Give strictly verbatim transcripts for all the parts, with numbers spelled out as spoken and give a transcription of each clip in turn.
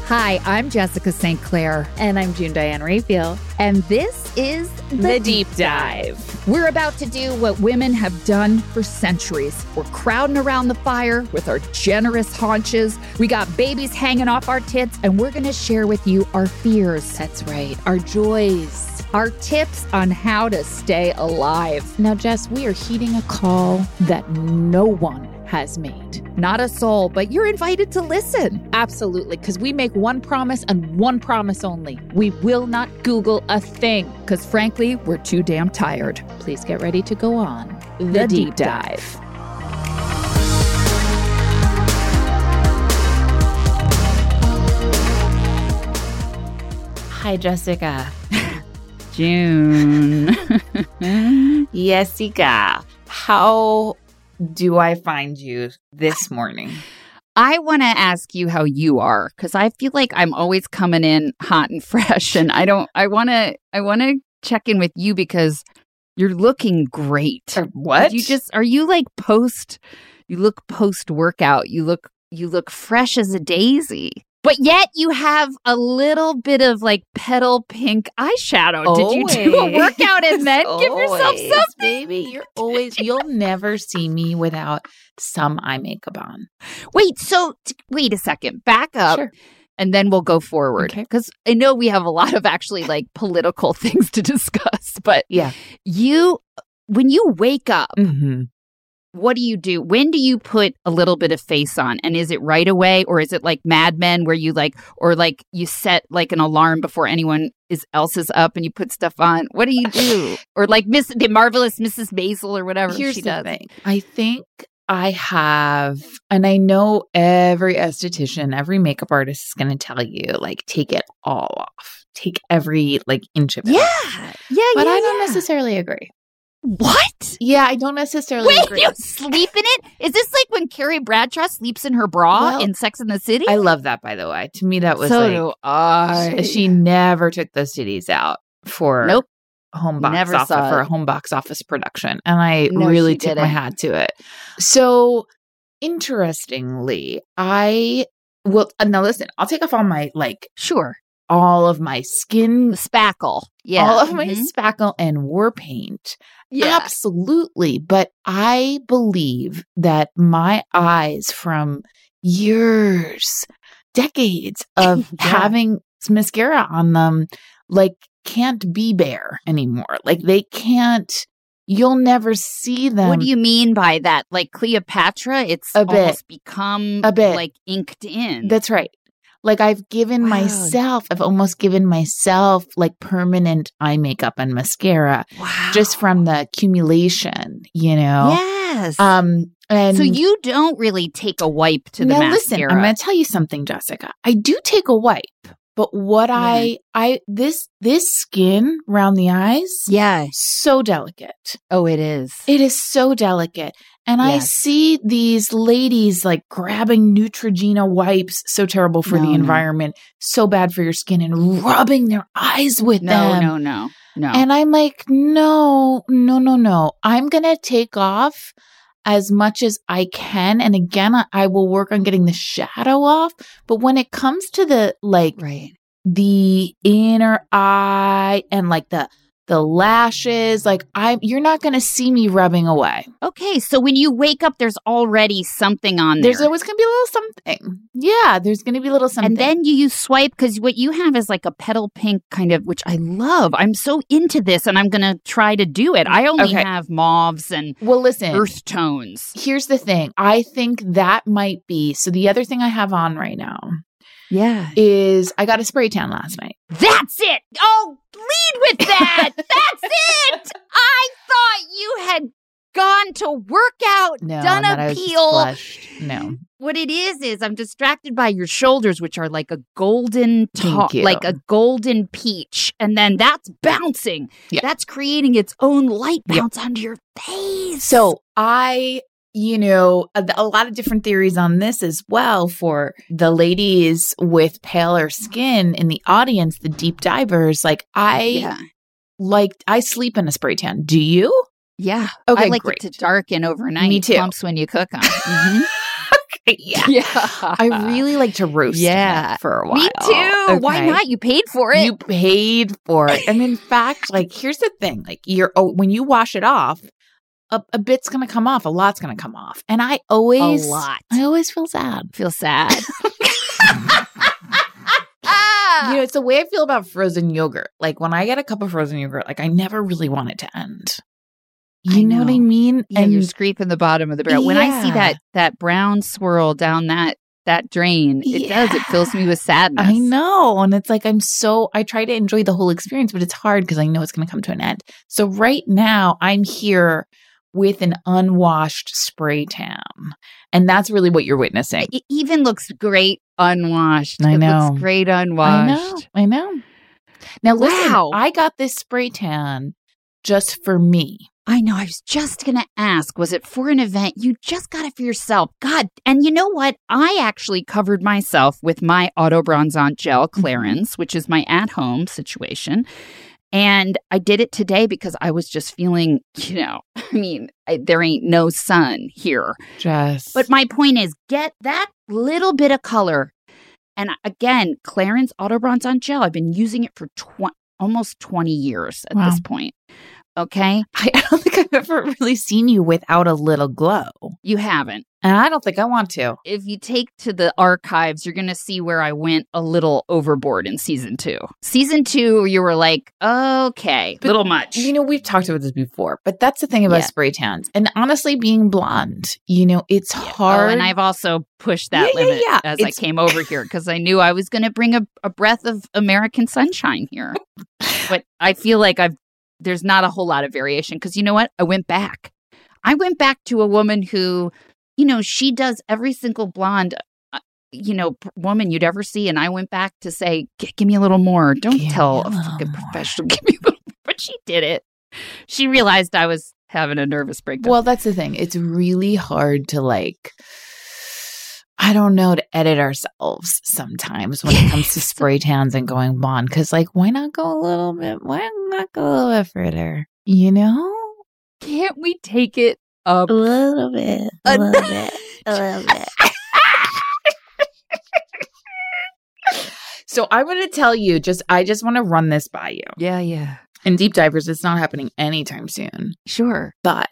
Hi, I'm Jessica Saint Clair. And I'm June Diane Raphael. And this is The, the Deep Dive. We're about to do what women have done for centuries. We're crowding around the fire with our generous haunches. We got babies hanging off our tits, and we're going to share with you our fears. That's right. Our joys. Our tips on how to stay alive. Now, Jess, we are heeding a call that no one has made. Not a soul, but you're invited to listen. Absolutely, because we make one promise and one promise only. We will not Google a thing. Because frankly, we're too damn tired. Please get ready to go on The, the Deep, Deep Dive. Dive. Hi, Jessica. June. Jessica, how do I find you this morning? I want to ask you how you are, because I feel like I'm always coming in hot and fresh, and I don't. I want to. I want to check in with you because you're looking great. Or what? You just are you like post? You look post workout. You look. You look fresh as a daisy. But yet you have a little bit of like petal pink eyeshadow. Always. Did you do a workout and then give yourself Always, something? baby. You're always, you'll never see me without some eye makeup on. Wait, so t- wait a second. Back up. Sure. And then we'll go forward. Okay. Because I know we have a lot of actually like political things to discuss. But Yeah. you, when you wake up, Mm-hmm. what do you do? When do you put a little bit of face on? And is it right away? Or is it like Mad Men where you like, or like you set like an alarm before anyone is else is up and you put stuff on? What do you do? Or like Miss the Marvelous Missus Maisel or whatever Here's she the does. thing. I think I have, and I know every esthetician, every makeup artist is going to tell you, like, take it all off. Take every like inch of it Yeah. off. Yeah. But yeah, I don't yeah. necessarily agree. What? Yeah, I don't necessarily Wait, agree. you sleep in it? Is this like when Carrie Bradshaw sleeps in her bra Well, in Sex and the City? I love that, by the way. To me, that was so like, do I. she never took those titties out for Nope. home box Never office saw for it. a home box office production, and I No, really she tip my didn't. hat to it. So interestingly, I will now listen. I'll take off all my like Sure. all of my skin, The spackle. Yeah. all of my Mhm. spackle and war paint. Yeah. Absolutely, but I believe that my eyes from years, decades of Yeah. having mascara on them, like can't be bare anymore. Like they can't, you'll never see them. What do you mean by that? Like Cleopatra, it's A bit. almost become A bit. like inked in. That's right. Like I've given Wow. myself, I've almost given myself like permanent eye makeup and mascara wow. just from the accumulation, you know? Yes. Um, and so you don't really take a wipe to the now mascara. listen, I'm going to tell you something, Jessica. I do take a wipe, but what I, I, this, this skin around the eyes, Yeah. so delicate. Oh, it is. It is so delicate. And I Yes. see these ladies like grabbing Neutrogena wipes, so terrible for No, the no. environment, so bad for your skin, and rubbing their eyes with no, them. no, no, no. And I'm like, no, no, no, no. I'm going to take off as much as I can. And again, I, I will work on getting the shadow off. But when it comes to the like right. the inner eye and like the the lashes, like I'm you're not going to see me rubbing away. Okay, so when you wake up, there's already something on there. There's always going to be a little something. Yeah, there's going to be a little something. And then you use swipe because what you have is like a petal pink kind of, which I love. I'm so into this and I'm going to try to do it. I only Okay. have mauves and well, listen. earth tones. Here's the thing. I think that might be so the other thing I have on right now Yeah. is I got a spray tan last night. That's it. Oh, lead with that. That's it. I thought you had gone to work out, No, done that a I was just peel. flushed. No. What it is is I'm distracted by your shoulders, which are like a golden top, Thank you. like a golden peach, and then that's bouncing. Yeah. That's creating its own light Yep. bounce onto your face. So I, you know, a, a lot of different theories on this as well for the ladies with paler skin in the audience, the deep divers. Like I yeah, like, I sleep in a spray tan. Do you? yeah. Okay, I like great. it to darken overnight. Me too. Plumps when you cook them. Mhm. yeah. Yeah. I really like to roast Yeah. it for a while. Me too. Why Okay. not? You paid for it. You paid for it. And in fact, like, here's the thing. Like, you're oh, when you wash it off, a, a bit's going to come off. A lot's going to come off. And I always, A lot. I always feel sad. feel sad. You know, it's the way I feel about frozen yogurt. Like, when I get a cup of frozen yogurt, like, I never really want it to end. You I know. what I know. mean? Yeah, and you're scraping the bottom of the barrel. When I see Yeah. that that brown swirl down that that drain, it does. It fills me with sadness. I know. And it's like, I'm so, I try to enjoy the whole experience, but it's hard because I know it's going to come to an end. So right now, I'm here with an unwashed spray tan. And that's really what you're witnessing. It even looks great unwashed. I It know. looks great I know. unwashed. I know. Now, listen, Wow. I got this spray tan just for me. I know. I was just going to ask, was it for an event? You just got it for yourself. God. And you know what? I actually covered myself with my Auto Bronzant Gel Clarins, which is my at-home situation. And I did it today because I was just feeling, you know, I mean, I, there ain't no sun here. Just. But my point is, get that little bit of color. And again, Clarins Auto Bronzant Gel, I've been using it for tw- almost twenty years at Wow. this point. Okay? I don't think I've ever really seen you without a little glow. You haven't. And I don't think I want to. If you take to the archives, you're going to see where I went a little overboard in season two. Season two, you were like, okay, But, little much. You know, we've talked about this before, but that's the thing about Yeah. spray tans. And honestly, being blonde, you know, it's Yeah. hard. Oh, and I've also pushed that Yeah, yeah, limit yeah. as It's- I came over here because I knew I was going to bring a, a breath of American sunshine here. But I feel like I've there's not a whole lot of variation because you know what? I went back. I went back to a woman who, you know, she does every single blonde, uh, you know, p- woman you'd ever see. And I went back to say, "G- give me a little more. Don't Give tell me a a little fucking more." professional. Give me a little more. But she did it. She realized I was having a nervous breakdown. Well, that's the thing. It's really hard to like, I don't know, to edit ourselves sometimes when it comes to spray tans and going blonde. Because, like, why not go a little bit? Why not go a little bit further? You know, Can't we take it up? a little bit, a A- little bit, a little bit. So I'm going to tell you, just I just want to run this by you. Yeah, yeah. In Deep Divers, it's not happening anytime soon. Sure. But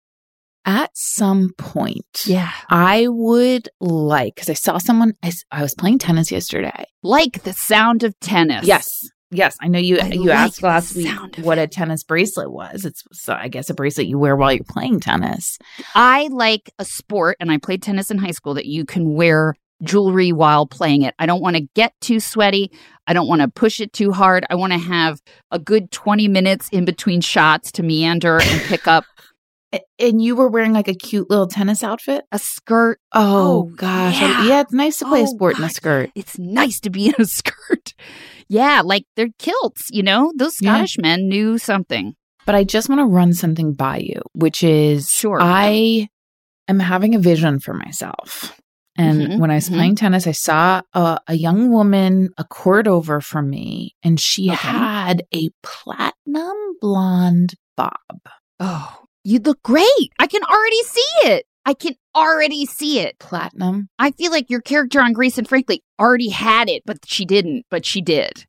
at some point, Yeah. I would like, because I saw someone, I, s- I was playing tennis yesterday. Like the sound of tennis. Yes. Yes. I know you I you like asked the last week sound of what it. a tennis bracelet was. It's, so I guess, a bracelet you wear while you're playing tennis. I like a sport, and I played tennis in high school, that you can wear jewelry while playing it. I don't want to get too sweaty. I don't want to push it too hard. I want to have a good twenty minutes in between shots to meander and pick up A- And you were wearing like a cute little tennis outfit? a skirt. Oh, Oh, gosh. yeah. Yeah, it's nice to play a Oh, sport in a God. skirt. It's nice to be in a skirt. Yeah, like they're kilts, you know? Those Yeah. Scottish men knew something. But I just want to run something by you, which is Sure. I am having a vision for myself. And Mhm, when I was mhm. playing tennis, I saw a, a young woman a court over from me, and she Okay. had a platinum blonde bob. Oh, you look great. I can already see it. I can already see it. Platinum? I feel like your character on Grace and Frankly already had it, but she didn't, but she did.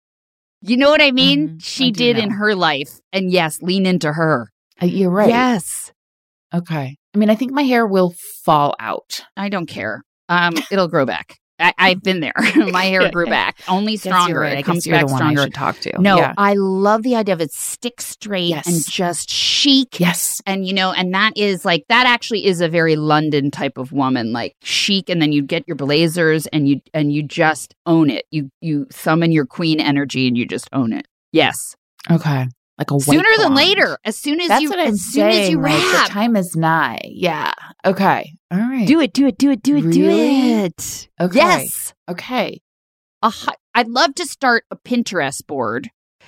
You know what I mean? Mhm, She I do did know. in her life. And yes, lean into her. Uh, you're right. Yes. Okay. I mean, I think my hair will fall out. I don't care. Um, it'll grow back. I, I've been there. My hair grew back. Only Guess you're stronger. right. I It guess comes you're back the one I stronger. should talk to. No, Yeah. I love the idea of it stick straight Yes. and just chic. Yes. And, you know, and that is like, that actually is a very London type of woman, like chic. And then you get your blazers and you, and you just own it. You, you summon your queen energy and you just own it. Yes. Okay. Like a white Sooner than blonde. later. As soon as That's you, what I'm as soon saying. as you like, wrap. the time is nigh. Yeah. Okay. All right. Do it, do it, do it, do it, do Really? it. Okay. Yes. Okay. A hi- I'd love to start a Pinterest board.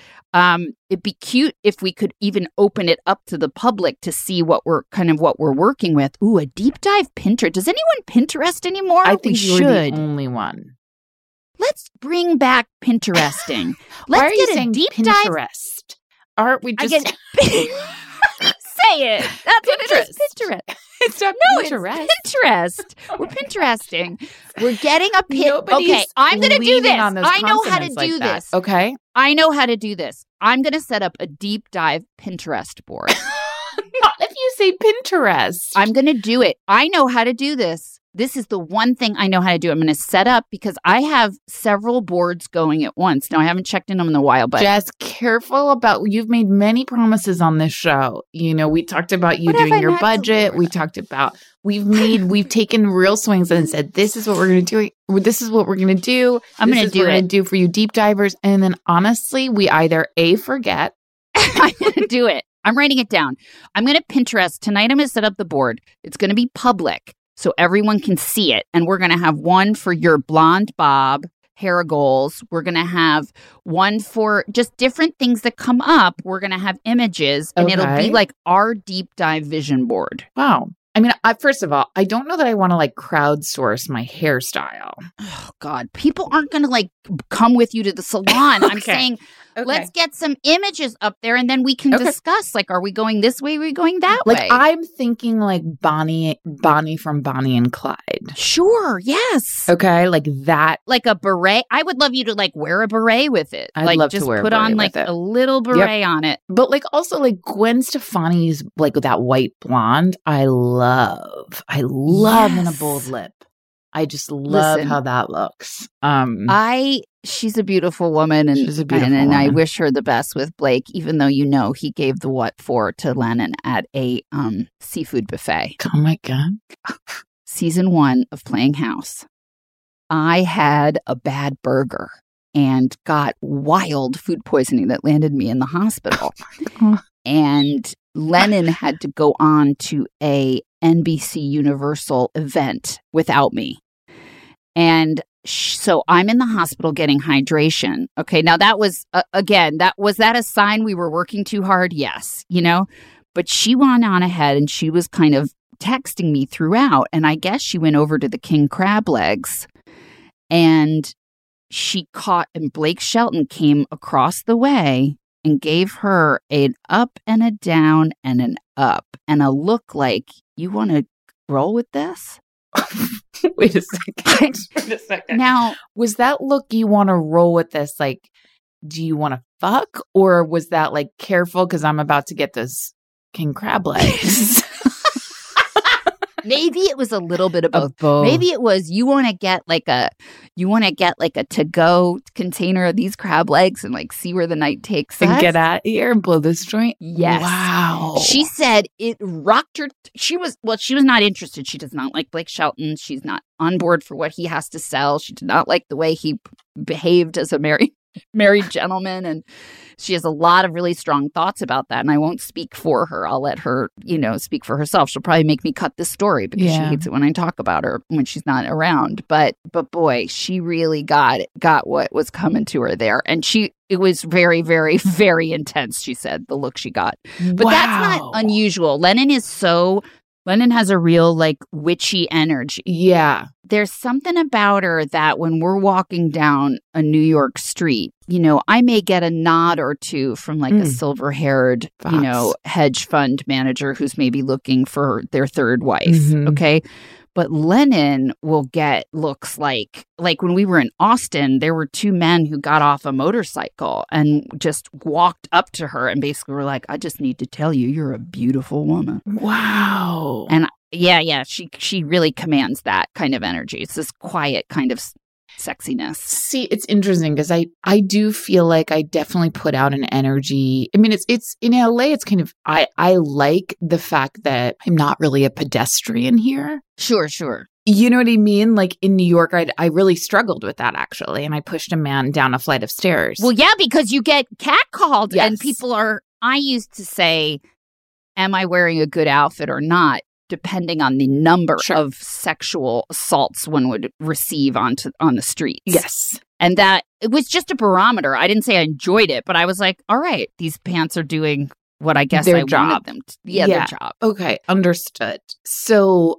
Um, it'd be cute if we could even open it up to the public to see what we're kind of what we're working with. Ooh, a deep dive Pinterest. Does anyone Pinterest anymore? I we think you're should. the only one. Let's bring back Pinteresting. Why Let's are you get a saying deep dive. Pinterest? Aren't we I just get say it. That's what it is. Pinterest. It's not No, Pinterest. it's Pinterest. We're Pinteresting. We're getting a pin. Nobody's Okay, I'm going to do leaning this. on those I know how to consonants like do that. this. Okay. I know how to do this. I'm going to set up a deep dive Pinterest board. Not if you say Pinterest. I'm going to do it. I know how to do this. This is the one thing I know how to do. I'm going to set up because I have several boards going at once. Now, I haven't checked in them in a while, but Jess, careful about, you've made many promises on this show. You know, we talked about you What have doing I your not budget. delivered? We talked about, we've made, we've taken real swings and said, this is what we're going to do. This is what we're going to do. I'm This going is to what do we're it. gonna do for you deep divers. And then honestly, we either A, forget. I'm going to do it. I'm writing it down. I'm going to Pinterest. Tonight, I'm going to set up the board. It's going to be public so everyone can see it. And we're going to have one for your blonde bob hair goals. We're going to have one for just different things that come up. We're going to have images and it'll Okay. be like our deep dive vision board. Wow. I mean, I, first of all, I don't know that I want to like crowdsource my hairstyle. Oh, God. People aren't going to like come with you to the salon. I'm Okay. saying let's get some images up there and then we can Okay. discuss like, are we going this way? Are we going that like way? I'm thinking like Bonnie, Bonnie from Bonnie and Clyde. Sure. Yes. Okay, like that. Like a beret. I would love you to like wear a beret with it. I'd like love to just wear a put beret on with like it. a little beret on it. But like also like Gwen Stefani's like that white blonde. I love. I love in a Yes. bold lip. I just love Listen. how that looks. Um, I she's a beautiful woman and She's a beautiful and, and I woman. wish her the best with Blake, even though you know he gave the what for to Lennon at a um seafood buffet. oh my god. Season one of Playing House. I had a bad burger and got wild food poisoning that landed me in the hospital. God. And Lennon had to go on to a N B C Universal event without me. And sh- so I'm in the hospital getting hydration. Okay, now that was, uh, again, that was that a sign we were working too hard? Yes, you know, but she went on ahead and she was kind of texting me throughout. And I guess she went over to the King Crab Legs and she caught, and Blake Shelton came across the way and gave her an up and a down and an up and a look like, you want to roll with this? Wait a second. Wait a second. Now, Was that look you want to roll with this? Like, do you want to fuck? Or was that like careful because I'm about to get this king crab legs? maybe it was a little bit of both. Of both. Maybe it was you want to get like a you want to get like a to-go container of these crab legs and like see where the night takes and us. get out here and blow this joint. Yes. Wow. She said it rocked her. She was, well, she was not interested. She does not like Blake Shelton. She's not on board for what he has to sell. She did not like the way he behaved as a married married gentleman. And she has a lot of really strong thoughts about that. And I won't speak for her. I'll let her, you know, speak for herself. She'll probably make me cut this story because Yeah. she hates it when I talk about her when she's not around. But, but boy, she really got got what was coming to her there. And she, it was very, very, very intense, she said, the look she got. But that's not unusual. Lennon is so, Lennon has a real like witchy energy. Yeah. There's something about her that when we're walking down a New York street, you know, I may get a nod or two from like a Mm. silver haired, Fox. you know, hedge fund manager who's maybe looking for their third wife. Mhm. Okay. But Lennon will get looks like, like when we were in Austin, there were two men who got off a motorcycle and just walked up to her and basically were like, I just need to tell you, you're a beautiful woman. Wow. And yeah, yeah, she she really commands that kind of energy. It's this quiet kind of s- sexiness. See, it's interesting because I, I do feel like I definitely put out an energy. I mean, it's it's in L A. It's kind of I I like the fact that I'm not really a pedestrian here. Sure, sure. You know what I mean? Like in New York, I I really struggled with that actually, and I pushed a man down a flight of stairs. Well, yeah, because you get catcalled and Yes. people are, I used to say, am I wearing a good outfit or not? Depending on the number Sure. of sexual assaults one would receive onto on the streets. yes, And that it was just a barometer. I didn't say I enjoyed it, but I was like, all right, these pants are doing what I guess Their I job. wanted them to. Yeah, Yeah. their job. okay, understood. So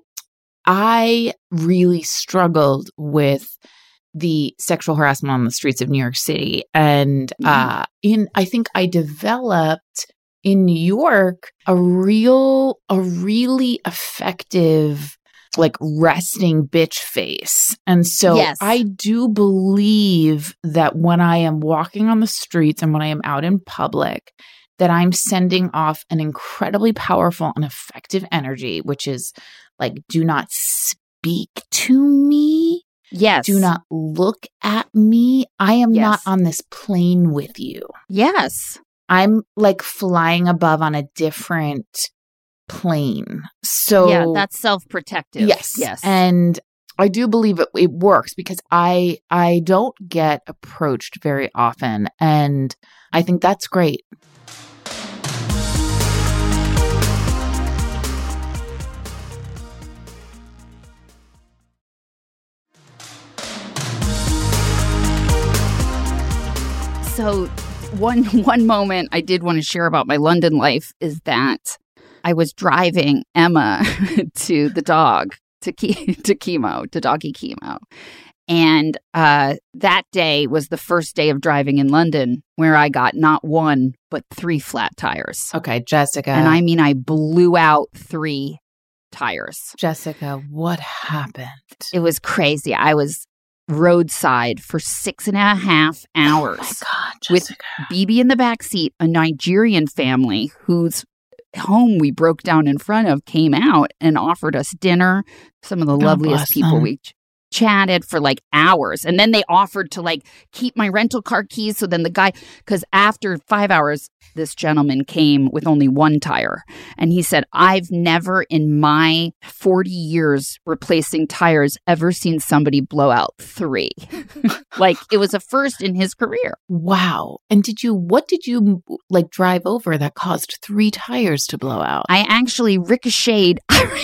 I really struggled with the sexual harassment on the streets of New York City, and Mhm. uh, in I think I developed in New York, a real, a really effective, like resting bitch face. And so Yes. I do believe that when I am walking on the streets and when I am out in public, that I'm sending off an incredibly powerful and effective energy, which is like, do not speak to me. Yes. Do not look at me. I am Yes. not on this plane with you. Yes. I'm like flying above on a different plane. So yeah, that's self-protective. yes. Yes. And I do believe it, it works because I I don't get approached very often. And I think that's great. So one one moment I did want to share about my London life is that I was driving Emma to the dog, to ke- to chemo, to doggy chemo. And uh, that day was the first day of driving in London where I got not one, but three flat tires. Okay, Jessica. And I mean, I blew out three tires. Jessica, what happened? It was crazy. I was roadside for six and a half hours. Oh my God, with Jessica. B B in the back seat, a Nigerian family whose home we broke down in front of came out and offered us dinner. Some of the God loveliest bless people. them. We ch- chatted for like hours. And then they offered to like keep my rental car keys. So then the guy, because after five hours, this gentleman came with only one tire. And he said, I've never in my forty years replacing tires ever seen somebody blow out three. Like it was a first in his career. Wow. And did you, what did you like drive over that caused three tires to blow out? I actually ricocheted,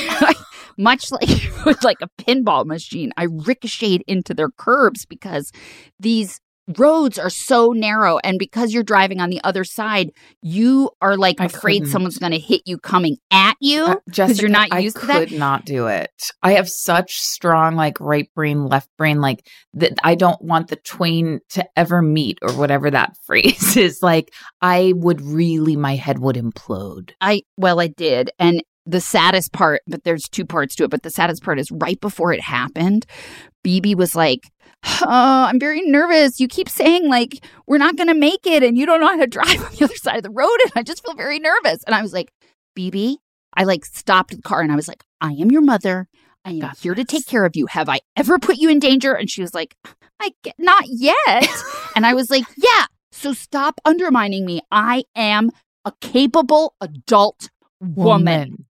much like with like a pinball machine. I ricocheted into their curbs because these roads are so narrow, and because you're driving on the other side, you are like I afraid couldn't. someone's going to hit you coming at you Uh, because Jessica, you're not used I to that. could not do it. I have such strong like right brain, left brain, like that. I don't want the twain to ever meet or whatever that phrase is. Like I would really, my head would implode. I well, I did, and the saddest part, but there's two parts to it. But the saddest part is right before it happened, B B was like, oh, I'm very nervous. You keep saying like we're not going to make it, and you don't know how to drive on the other side of the road, and I just feel very nervous. And I was like, B B, I like stopped the car, and I was like, I am your mother. I am God here to bless. take care of you. Have I ever put you in danger? And she was like, I get, not yet. And I was like, yeah. So stop undermining me. I am a capable adult woman.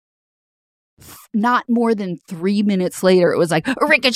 Not more than three minutes later, it was like, ricochet.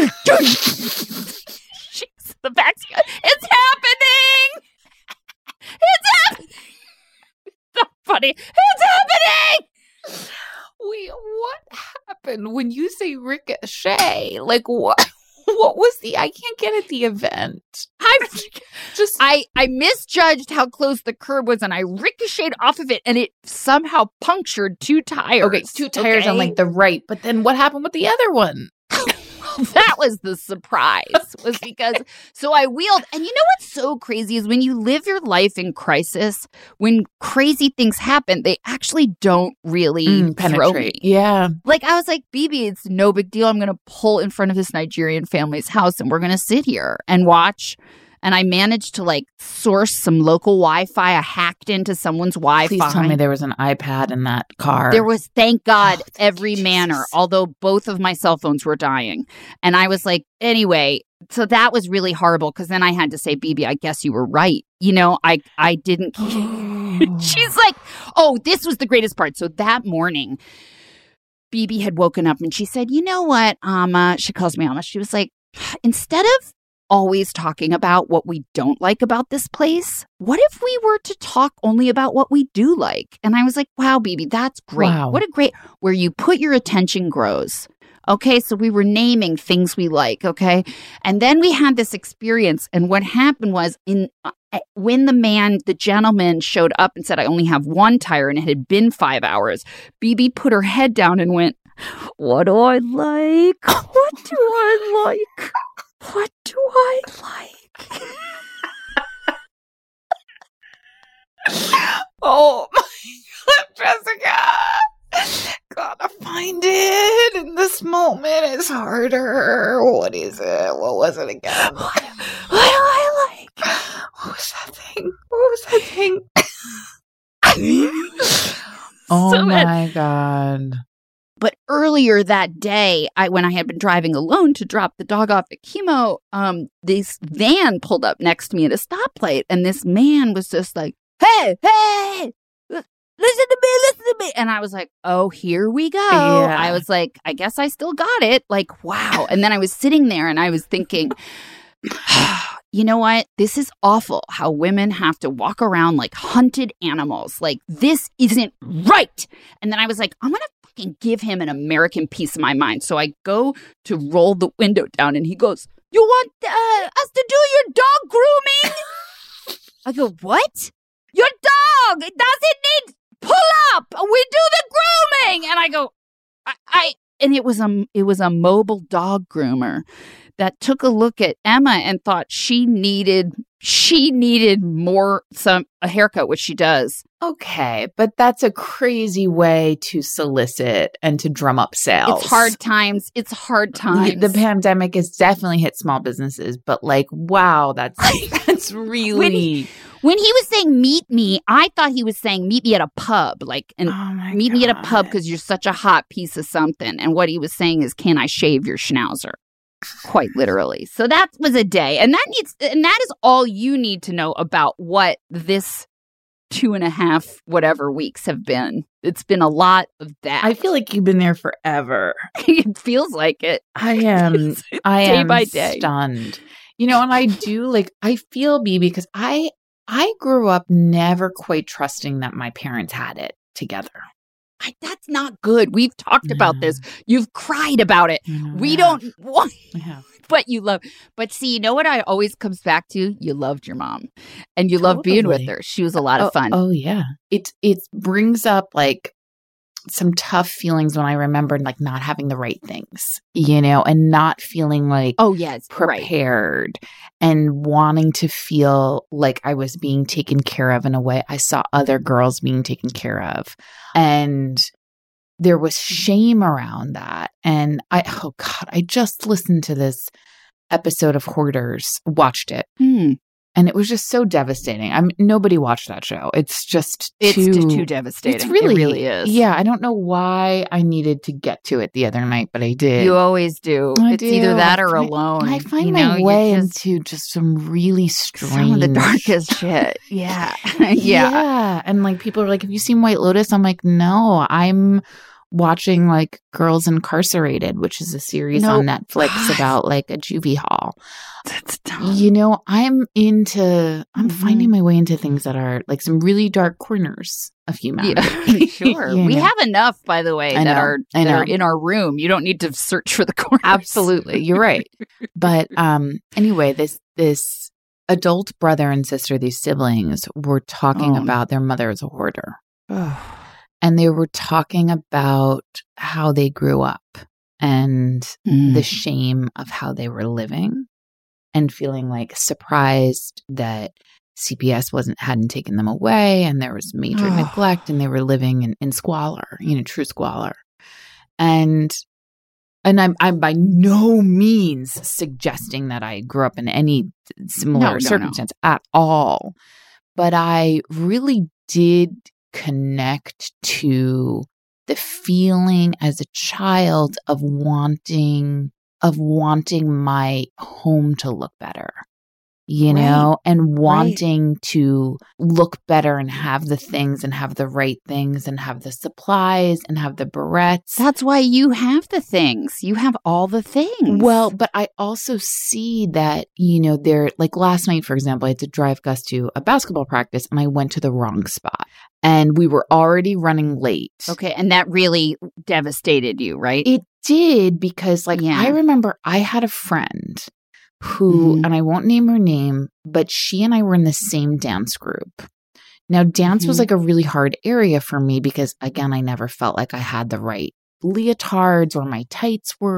She's the back. It's happening. It's happening. So funny. It's happening. Wait, what happened when you say ricochet? Like what? What was the? I can't get at the event. I Just I I misjudged how close the curb was, and I ricocheted off of it, and it somehow punctured two tires. okay, two tires on okay? like the right, but then what happened with the other one? That was the surprise, was because, so I wheeled, and you know what's so crazy is when you live your life in crisis, when crazy things happen, they actually don't really Mm, throw me. penetrate. Yeah. Like, I was like, B B, it's no big deal. I'm going to pull in front of this Nigerian family's house, and we're going to sit here and watch. And I managed to like source some local Wi-Fi. I hacked into someone's Wi-Fi. Please tell me there was an iPad in that car. There was, thank God, Oh, thank every you, manner, Jesus. although both of my cell phones were dying. And I was like, anyway, so that was really horrible because then I had to say, B B, I guess you were right. You know, I, I didn't. She's like, oh, this was the greatest part. So that morning, B B had woken up and she said, you know what, Amma, she calls me Amma. She was like, instead of always talking about what we don't like about this place, what if we were to talk only about what we do like? And I was like, wow, B B, that's great. Wow. What a great, where you put your attention grows. Okay, so we were naming things we like, okay? And then we had this experience, and what happened was in uh, when the man, the gentleman showed up and said, I only have one tire, and it had been five hours, B B put her head down and went, what do I like? What do I like? What do I like? Oh my God, Jessica. Gotta find it. And this moment is harder. What is it? What was it again? What, what do I like? What was that thing? What was that thing? Oh so my it, God. But earlier that day, I when I had been driving alone to drop the dog off at chemo, um, this van pulled up next to me at a stoplight. And this man was just like, hey, hey, listen to me, listen to me. And I was like, oh, here we go. Yeah. I was like, I guess I still got it. Like, wow. And then I was sitting there and I was thinking, you know what? This is awful how women have to walk around like hunted animals. Like, this isn't right. And then I was like, I'm going to fucking give him an American piece of my mind. So I go to roll the window down and he goes, you want uh, us to do your dog grooming? I go, what? Your dog, it doesn't need pull up. We do the grooming. And I go, I, I and it was a, it was a mobile dog groomer that took a look at Emma and thought she needed she needed more some a haircut, which she does. Okay, but that's a crazy way to solicit and to drum up sales. It's hard times. It's hard times. The, the pandemic has definitely hit small businesses, but like, wow, that's that's really. When he, when he was saying meet me, I thought he was saying meet me at a pub, like and oh meet God. me at a pub because you're such a hot piece of something. And what he was saying is, can I shave your schnauzer? Quite literally. So that was a day. And that needs and that is all you need to know about what this two and a half whatever weeks have been. It's been a lot of that. I feel like you've been there forever. It feels like it. I am I day am by day. stunned. You know, and I do like I feel B because I I grew up never quite trusting that my parents had it together. I, that's not good. We've talked no. about this. You've cried about it. No, we don't want, but you love. But see, you know what? I always comes back to you loved your mom, and you totally. loved being with her. She was a lot oh, of fun. Oh yeah, it it brings up like some tough feelings when I remember like not having the right things, you know, and not feeling like oh yes prepared right. and wanting to feel like I was being taken care of in a way I saw other girls being taken care of. And there was shame around that. And I, oh God, I just listened to this episode of Hoarders, watched it. Hmm. And it was just so devastating. I mean, nobody watched that show. It's just it's too, just too devastating. It's really, it really is. Yeah, I don't know why I needed to get to it the other night, but I did. You always do. I it's do. either that or I, alone. I find you my know, way just, into just some really strange, some of the darkest shit. Yeah. yeah, yeah. And like people are like, "Have you seen White Lotus?" I'm like, "No, I'm." watching like Girls Incarcerated, which is a series no. on Netflix about like a juvie hall. That's dumb. You know, I'm into, I'm mm-hmm. finding my way into things that are like some really dark corners of humanity. Yeah, sure. we know? have enough, by the way, I that, know. are, I that know. are in our room. You don't need to search for the corners. Absolutely. You're right. But um, anyway, this, this adult brother and sister, these siblings were talking oh. about their mother as a hoarder. And they were talking about how they grew up and mm. the shame of how they were living and feeling like surprised that C P S wasn't hadn't taken them away and there was major oh. neglect and they were living in, in squalor, you know, true squalor. And and I'm I'm by no means suggesting that I grew up in any similar no, no, circumstance no. at all. But I really did connect to the feeling as a child of wanting of wanting my home to look better, you right. know, and wanting right. to look better and have the things and have the right things and have the supplies and have the barrettes. That's why you have the things. You have all the things. Well, but I also see that, you know, there, like last night, for example, I had to drive Gus to a basketball practice and I went to the wrong spot. And we were already running late. Okay. And that really devastated you, right? It did because, like, yeah. I remember I had a friend who, mm-hmm. and I won't name her name, but she and I were in the same dance group. Now, dance mm-hmm. was like a really hard area for me because, again, I never felt like I had the right leotards or my tights were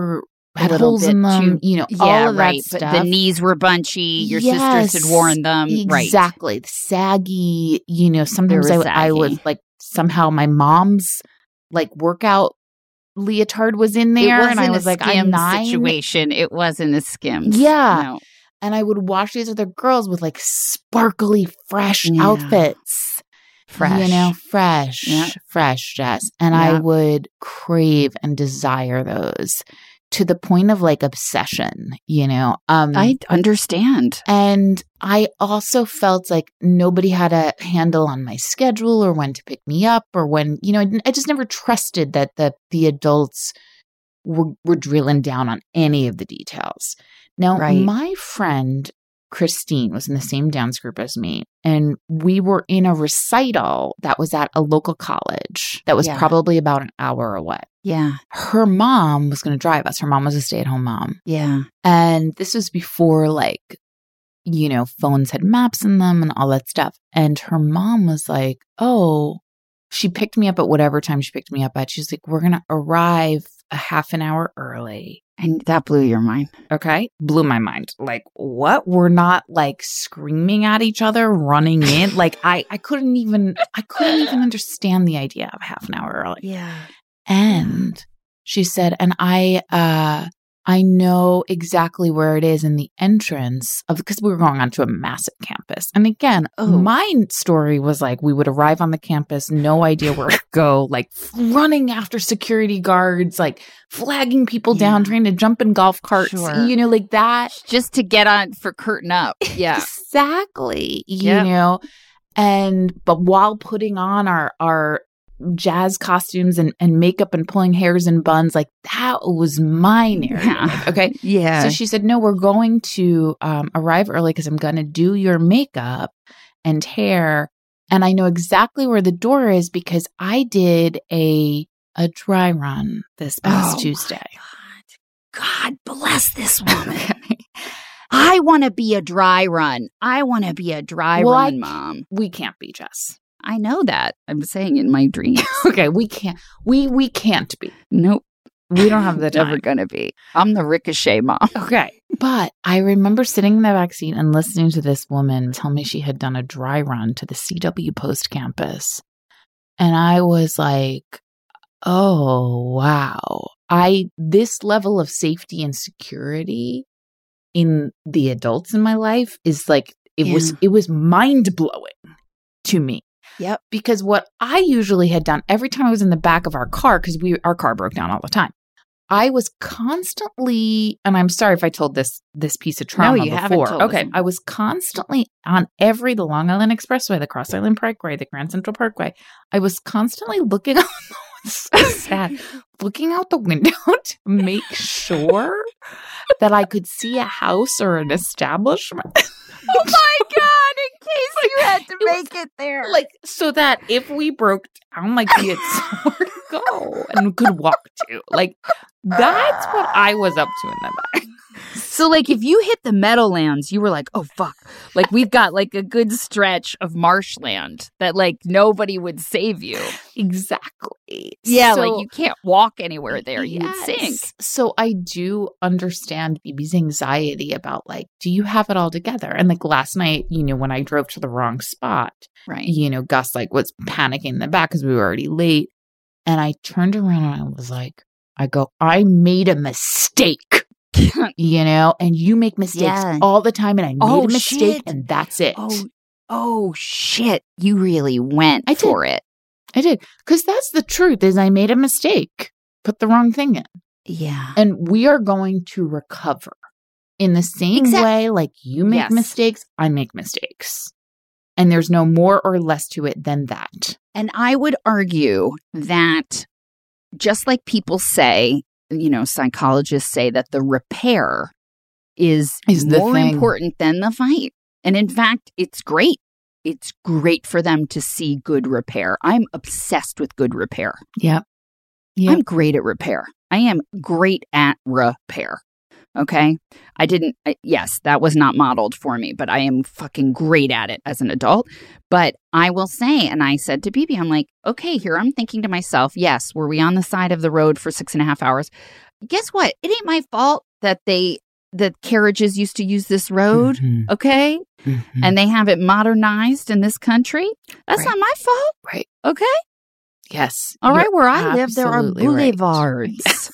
had little holes bit in them, too- you know, Yeah, all of that right. stuff. But the knees were bunchy. Your Yes, sisters had worn them. Right. Exactly. The saggy, you know, sometimes They I, were I was saggy. like, somehow my mom's like workout leotard was in there. It wasn't and I was a like, I'm Skims nine. situation. It wasn't a Skims. Yeah. No. And I would watch these other girls with like sparkly, fresh Yeah. outfits. Fresh. You know, fresh, Yeah. fresh, Jess. And I Yeah. would crave and desire those to the point of like obsession, you know. Um, I understand. and I also felt like nobody had a handle on my schedule or when to pick me up or when, you know, I, I just never trusted that the, the adults were, were drilling down on any of the details. Now, Right. my friend Christine was in the same dance group as me, and we were in a recital that was at a local college that was Yeah. probably about an hour away. Yeah. Her mom was going to drive us. Her mom was a stay-at-home mom. Yeah. And this was before, like, you know, phones had maps in them and all that stuff. And her mom was like, oh, she picked me up at whatever time she picked me up at. She's like, we're going to arrive a half an hour early. And that blew your mind. Okay. Blew my mind. Like, what? We're not like screaming at each other, running in. Like, I, I couldn't even, I couldn't even understand the idea of half an hour early. Yeah. And she said, and I, uh, I know exactly where it is in the entrance of, because we were going onto a massive campus. And again, Oh. my story was like, we would arrive on the campus, no idea where to go, like running after security guards, like flagging people Yeah. down, trying to jump in golf carts, Sure. you know, like that. Just to get on for curtain up. Yeah. Exactly. You Yep. know, and, but while putting on our, our, jazz costumes and, and makeup and pulling hairs and buns, like that was my narrative. Yeah. Okay. Yeah. So she said, no, we're going to um, arrive early because I'm going to do your makeup and hair. And I know exactly where the door is because I did a a dry run this past Oh, Tuesday. God bless this woman. I want to be a dry run. I want to be a dry Well, I run c- mom. We can't be, Jess. I know that. I'm saying in my dreams. Okay, we can't. We we can't be. Nope. We don't have the Never time. gonna be. I'm the ricochet mom. Okay. But I remember sitting in the backseat and listening to this woman tell me she had done a dry run to the C W Post campus. And I was like, oh, wow. I, this level of safety and security in the adults in my life is like, it Yeah. was, it was mind blowing to me. Yep. Because what I usually had done every time I was in the back of our car, because we our car broke down all the time, I was constantly, and I'm sorry if I told this this piece of trauma No, you haven't before. told Okay, us. I was constantly on every the Long Island Expressway, the Cross Island Parkway, the Grand Central Parkway. I was constantly looking out. So sad. Looking out the window to make sure that I could see a house or an establishment. Oh my God, in case you had to It was make it there. Like, so that if we broke down, like we had somewhere to go and could walk to. Like, that's what I was up to in the back. So, like, if you hit the Meadowlands, you were like, oh, fuck. Like, we've got, like, a good stretch of marshland that, like, nobody would save you. Exactly. Yeah, So- like, you can't walk anywhere there. You'd Yes. sink. So I do understand B B's anxiety about, like, do you have it all together? And, like, last night, you know, when I drove to the wrong spot, Right. you know, Gus, like, was panicking in the back because we were already late. And I turned around and I was like, I go, I made a mistake. You know, and you make mistakes Yeah. all the time, and I made Oh, a mistake, shit. and that's it. Oh, oh, shit. You really went I did. for it. I did, because that's the truth. Is I made a mistake, put the wrong thing in, Yeah. and we are going to recover in the same Exact- way. Like you make Yes. mistakes, I make mistakes, and there's no more or less to it than that. And I would argue that just like people say, you know, psychologists say that the repair is, Is the more thing. important than the fight. And in fact, it's great. It's great for them to see good repair. I'm obsessed with good repair. Yep. Yep. I'm great at repair. I am great at repair. Okay. I didn't, I, yes, that was not modeled for me, but I am fucking great at it as an adult. But I will say, and I said to B B, I'm like, okay, here I'm thinking to myself, yes, were we on the side of the road for six and a half hours? guess what? It ain't my fault that they the carriages used to use this road, Mhm. okay? Mhm. And they have it modernized in this country. That's Right. not my fault. Right. Okay? Yes. All right, you're where I live, there are absolutely right. boulevards.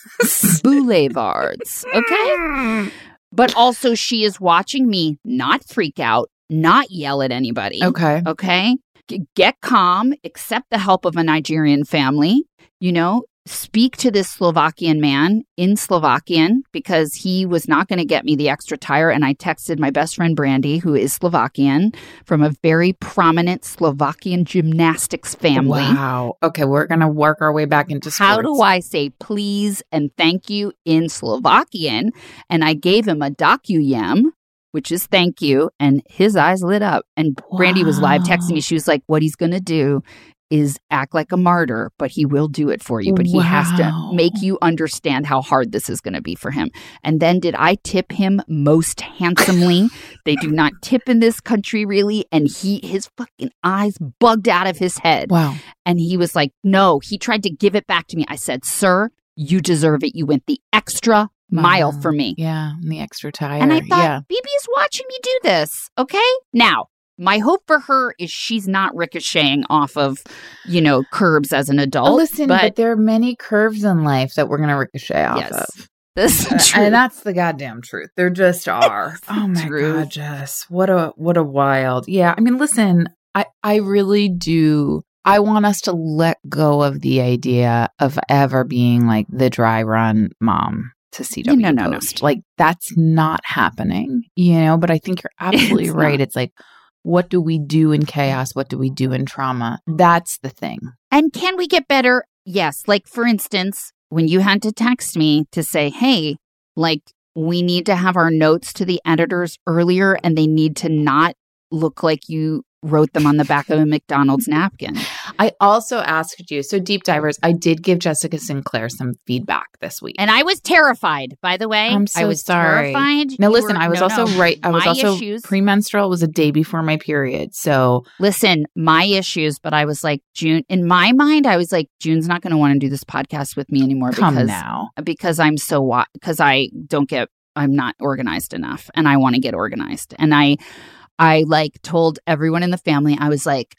Boulevards. Okay? But also, she is watching me not freak out, not yell at anybody. Okay. Okay? G- Get calm, accept the help of a Nigerian family, you know, speak to this Slovakian man in Slovakian because he was not going to get me the extra tire. And I texted my best friend, Brandy, who is Slovakian, from a very prominent Slovakian gymnastics family. Wow. Okay, we're going to work our way back into sports. How do I say please and thank you in Slovakian? And I gave him a dokuyem, which is thank you, and his eyes lit up. And Brandy was live texting me. She was like, what he's going to do is act like a martyr, but he will do it for you. But he has to Wow. make you understand how hard this is going to be for him. And then did I tip him most handsomely? They do not tip in this country, really. And he, his fucking eyes bugged out of his head. Wow. And he was like, no, he tried to give it back to me. I said, sir, you deserve it. You went the extra mile Wow. for me. Yeah, and the extra tire. And I thought, yeah. B B is watching me do this. Okay. Now, my hope for her is she's not ricocheting off of, you know, curbs as an adult. Listen, but, but, there are many curves in life that we're going to ricochet off Yes. of. this is true. And that's the goddamn truth. There just are. It's Oh my true. god, Jess. What a what a wild. Yeah, I mean, listen, I I really do. I want us to let go of the idea of ever being like the dry run mom to C W No, no, no, no. Post. Like that's not happening, you know, but I think you're absolutely It's right. not. It's like, what do we do in chaos? What do we do in trauma? That's the thing. And can we get better? Yes. Like, for instance, when you had to text me to say, hey, like, we need to have our notes to the editors earlier and they need to not look like you wrote them on the back of a McDonald's napkin. I also asked you, so deep divers, I did give Jessica Sinclair some feedback this week. And I was terrified, by the way. I'm so I was sorry. terrified. Now You listen, were- I was no, also no. right. I was My also issues- premenstrual. It was a day before my period. So Listen, my issues, but I was like, June, in my mind, I was like, June's not going to want to do this podcast with me anymore come because, now. because I'm so, wa- because I don't get, I'm not organized enough and I want to get organized. And I, I like told everyone in the family, I was like,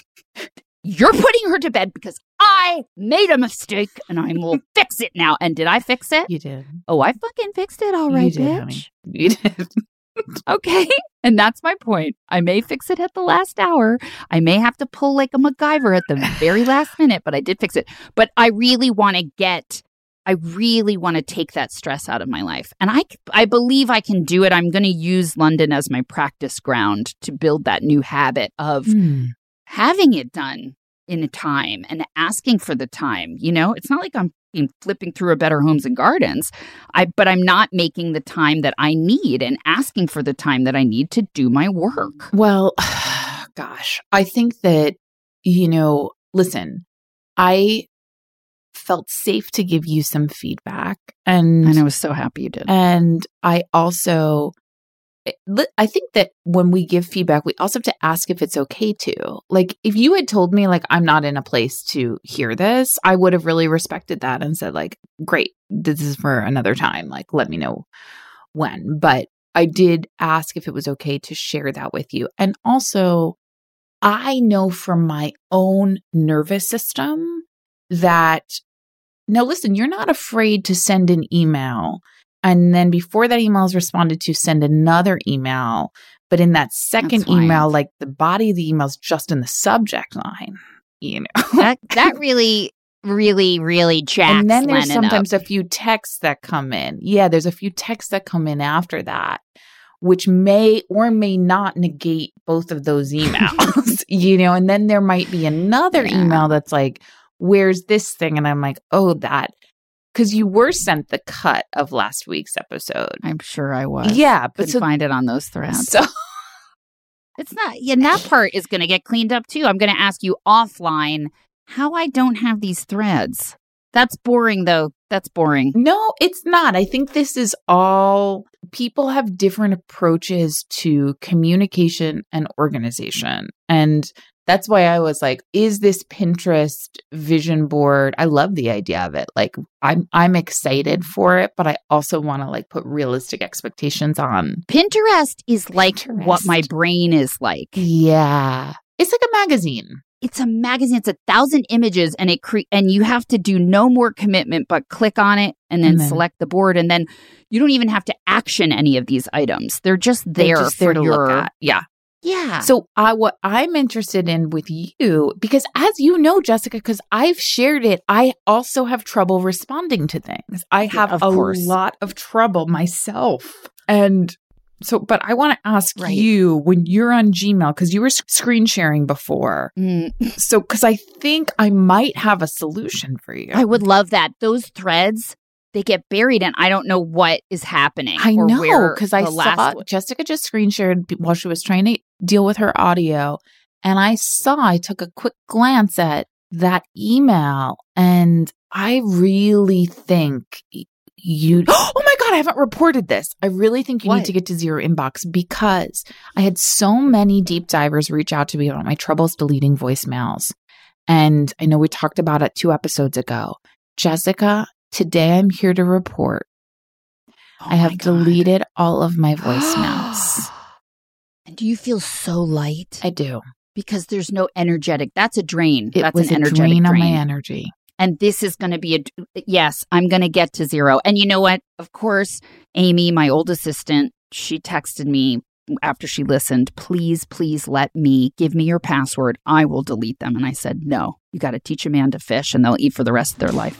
you're putting her to bed because I made a mistake and I will fix it now. And did I fix it? You did. Oh, I fucking fixed it. All right, you did, bitch. honey. You did. Okay. And that's my point. I may fix it at the last hour. I may have to pull like a MacGyver at the very last minute, but I did fix it. But I really want to get, I really want to take that stress out of my life. And I, I believe I can do it. I'm going to use London as my practice ground to build that new habit of Hmm. having it done in a time and asking for the time. You know, it's not like I'm flipping through a Better Homes and Gardens, I but I'm not making the time that I need and asking for the time that I need to do my work. Well, gosh, I think that, you know, listen, I felt safe to give you some feedback. And, And I was so happy you did. and I also, I think that when we give feedback, we also have to ask if it's okay to. Like, if you had told me, like, I'm not in a place to hear this, I would have really respected that and said, like, great, this is for another time. Like, let me know when. But I did ask if it was okay to share that with you. And also, I know from my own nervous system that, now listen, you're not afraid to send an email. And then before that email is responded to, send another email. But in that second That's wild. email, like the body of the email is just in the subject line, you know. that that really, really, really jacks And then there's Lennon sometimes up. a few texts that come in. Yeah, there's a few texts that come in after that, which may or may not negate both of those emails, you know. And then there might be another Yeah. email that's like, where's this thing? And I'm like, oh, that. Because you were sent the cut of last week's episode. I'm sure I was. Yeah, but Couldn't so, find it on those threads. so It's not, and that part is going to get cleaned up too. I'm going to ask you offline how I don't have these threads. That's boring though. That's boring. no, it's not. I think this is all, people have different approaches to communication and organization. And That's why I was like, is this Pinterest vision board? I love the idea of it. Like I'm I'm excited for it, but I also want to like put realistic expectations on. Pinterest is like Pinterest. what my brain is like. Yeah. It's like a magazine. It's a magazine. It's a thousand images, and it cre- and you have to do no more commitment but click on it and then, And then- select the board, and then you don't even have to action any of these items. They're just They're there just for there to your look at. Yeah. yeah. So I, what I'm interested in with you, because as you know, Jessica, because I've shared it, I also have trouble responding to things. I have of a course. lot of trouble myself. And so, but I want to ask Right. you when you're on Gmail, because you were s- screen sharing before. Mm, So, because I think I might have a solution for you. I would love that. Those threads, they get buried, and I don't know what is happening. I or know, where because I the saw last one- Jessica just screen shared while she was trying to deal with her audio. And I saw, I took a quick glance at that email, and I really think you, oh my God, I haven't reported this. I really think you What? need to get to zero inbox, because I had so many deep divers reach out to me about my troubles deleting voicemails. And I know we talked about it two episodes ago. Jessica, today I'm here to report Oh I have my God. deleted all of my voicemails. And do you feel so light? I do. Because there's no energetic. That's a drain. It That's was an a energetic drain drain. on my energy. And this is going to be a, yes, I'm going to get to zero. And you know what? Of course, Amy, my old assistant, she texted me after she listened, please, please let me, give me your password. I will delete them. And I said, no, you got to teach a man to fish and they'll eat for the rest of their life.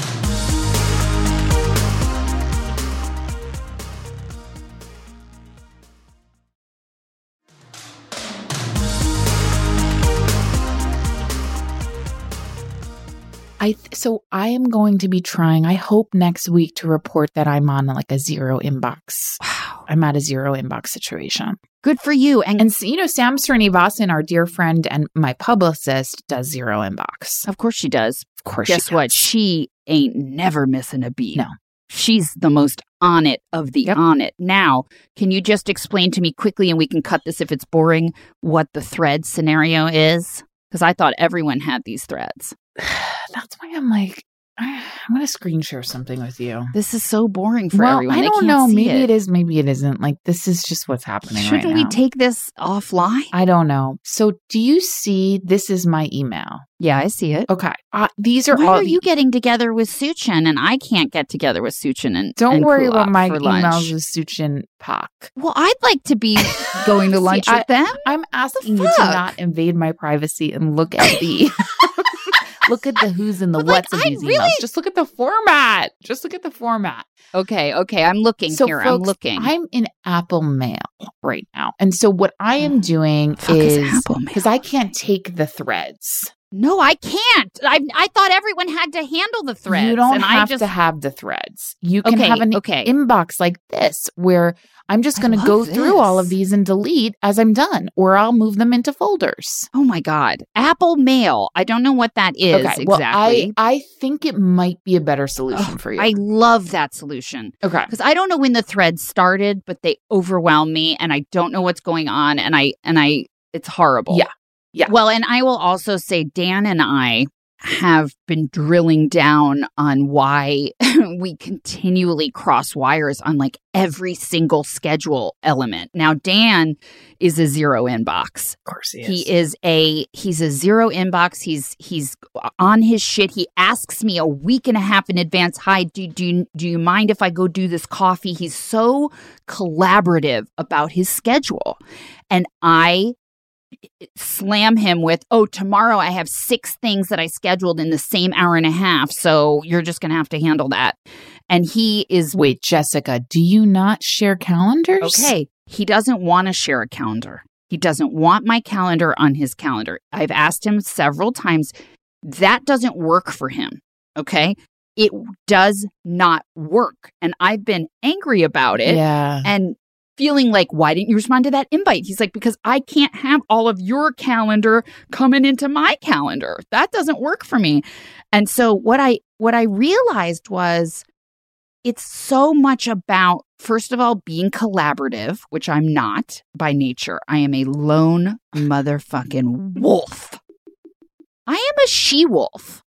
I th- so I am going to be trying, I hope next week, to report that I'm on like a zero inbox. Wow. I'm at a zero inbox situation. Good for you. And, And, you know, Sam Srinivasan, our dear friend and my publicist, does zero inbox. of course she does. Of course Guess she what? does. She ain't never missing a beat. No. She's the most on it of the Yep. on it. Now, can you just explain to me quickly, and we can cut this if it's boring, what the thread scenario is? Because I thought everyone had these threads. That's why I'm like, I'm going to screen share something with you. This is so boring for well, everyone. I They don't can't know. see Maybe it. it is. Maybe it isn't. Like, this is just what's happening Shouldn't right we now. take this offline? I don't know. So do you see, this is my email. Yeah, I see it. Okay. Uh, these are Why all. are you getting together with Suchin and I can't get together with Suchin and Don't and worry Kulap about my for lunch? emails with Suchin Pak. Well, I'd like to be going to See, lunch I- with them. I'm asking you to fuck? not invade my privacy and look at the look at the who's and the But, like, what's of I these really- emails. Just look at the format. Just look at the format. Okay, okay. I'm looking So, here. I'm folks, looking. I'm in Apple Mail right now, and so what I am doing Fuck is is Apple Mail? because I can't take the threads. No, I can't. I I thought everyone had to handle the threads. You don't and have I just, to have the threads. You can Okay, have an okay. inbox like this where I'm just I going to love go through all of this. these and delete as I'm done, or I'll move them into folders. Oh my God. Apple Mail. I don't know what that is okay, well, exactly. I, I think it might be a better solution for you. I love that solution. okay. Because I don't know when the threads started, but they overwhelm me and I don't know what's going on. And I, and I, it's horrible. Yeah. Yeah. Well, and I will also say Dan and I have been drilling down on why we continually cross wires on like every single schedule element. Now, Dan is a zero inbox. Of course he He is a he's a zero inbox. He's he's on his shit. He asks me a week and a half in advance. Hi, do do you, do you mind if I go do this coffee? He's so collaborative about his schedule, and I slam him with, oh, tomorrow I have six things that I scheduled in the same hour and a half, so you're just going to have to handle that. And he is Wait, Jessica, do you not share calendars? okay. He doesn't want to share a calendar. He doesn't want my calendar on his calendar. I've asked him several times. That doesn't work for him. Okay. It does not work. And I've been angry about it Yeah. and feeling like, why didn't you respond to that invite? He's like, because I can't have all of your calendar coming into my calendar. That doesn't work for me. And so what I what I realized was it's so much about, first of all, being collaborative, which I'm not by nature. I am a lone motherfucking wolf. I am a she-wolf.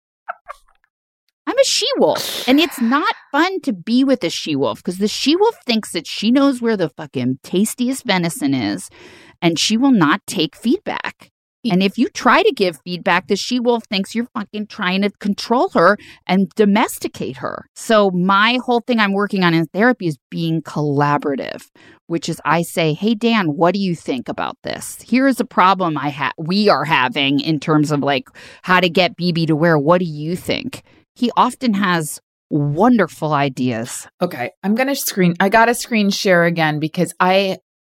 I'm a she-wolf. And it's not fun to be with a she-wolf because the she-wolf thinks that she knows where the fucking tastiest venison is and she will not take feedback. And if you try to give feedback, the she-wolf thinks you're fucking trying to control her and domesticate her. So my whole thing I'm working on in therapy is being collaborative, which is I say, hey, Dan, what do you think about this? Here's a problem I ha- we are having in terms of like how to get B B to where. What do you think? He often has wonderful ideas. Okay, I'm going to screen. I got to screen share again because I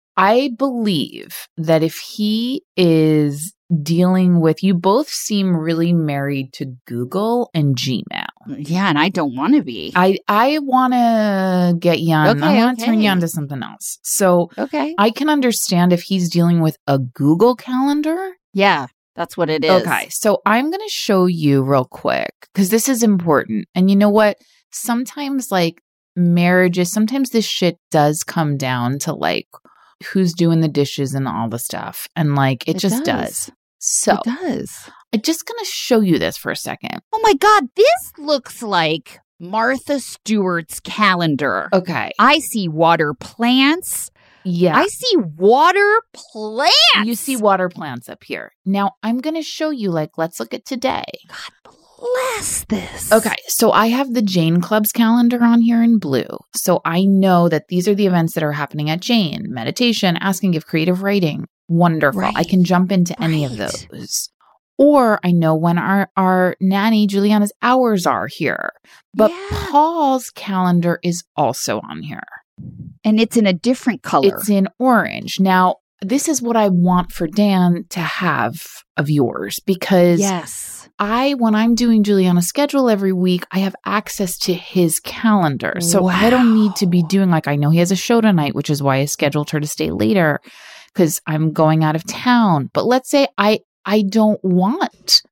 I believe that if he is dealing with, you both seem really married to Google and Gmail. Yeah, and I don't want to be. I, I want to get you on. Okay, I want to okay. turn you on to something else. So Okay. I can understand if he's dealing with a Google Calendar. Yeah, that's what it is. Okay, so I'm going to show you real quick because this is important. And you know what? Sometimes like marriages, sometimes this shit does come down to like, who's doing the dishes and all the stuff. And like, it, It just does. does. So It does. I'm just going to show you this for a second. Oh my God, this looks like Martha Stewart's calendar. Okay. I see water plants. Yeah. I see water plants. You see water plants up here. Now I'm going to show you, like, let's look at today. God bless this. Okay. So I have the Jane Club's calendar on here in blue. So I know that these are the events that are happening at Jane. Meditation, asking, give, creative writing. Wonderful. Right. I can jump into any of Right. those. Or I know when our, our nanny, Juliana's hours are here. But Yeah. Paul's calendar is also on here. And it's in a different color. It's in orange. Now, this is what I want for Dan to have of yours because yes. I, when I'm doing Juliana's schedule every week, I have access to his calendar. So I don't need to be doing like, I know he has a show tonight, which is why I scheduled her to stay later because I'm going out of town. But let's say I, I don't want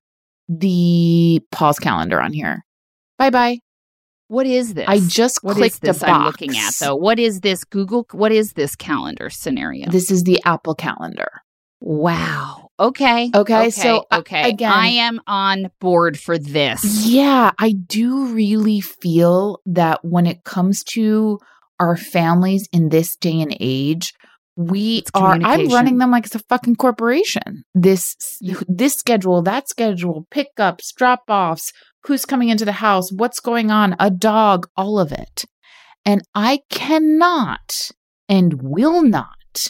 the Paul's calendar on here. Bye-bye. What is this? I just What is clicked this the box. I'm looking at, though? What is this Google? What is this calendar scenario? This is the Apple calendar. Wow. Okay. Okay, so, uh, okay. again- I am on board for this. Yeah, I do really feel that when it comes to our families in this day and age, we It's are, I'm communication. running them like it's a fucking corporation. This, this schedule, that schedule, pickups, drop-offs, who's coming into the house, what's going on, a dog, all of it. And I cannot and will not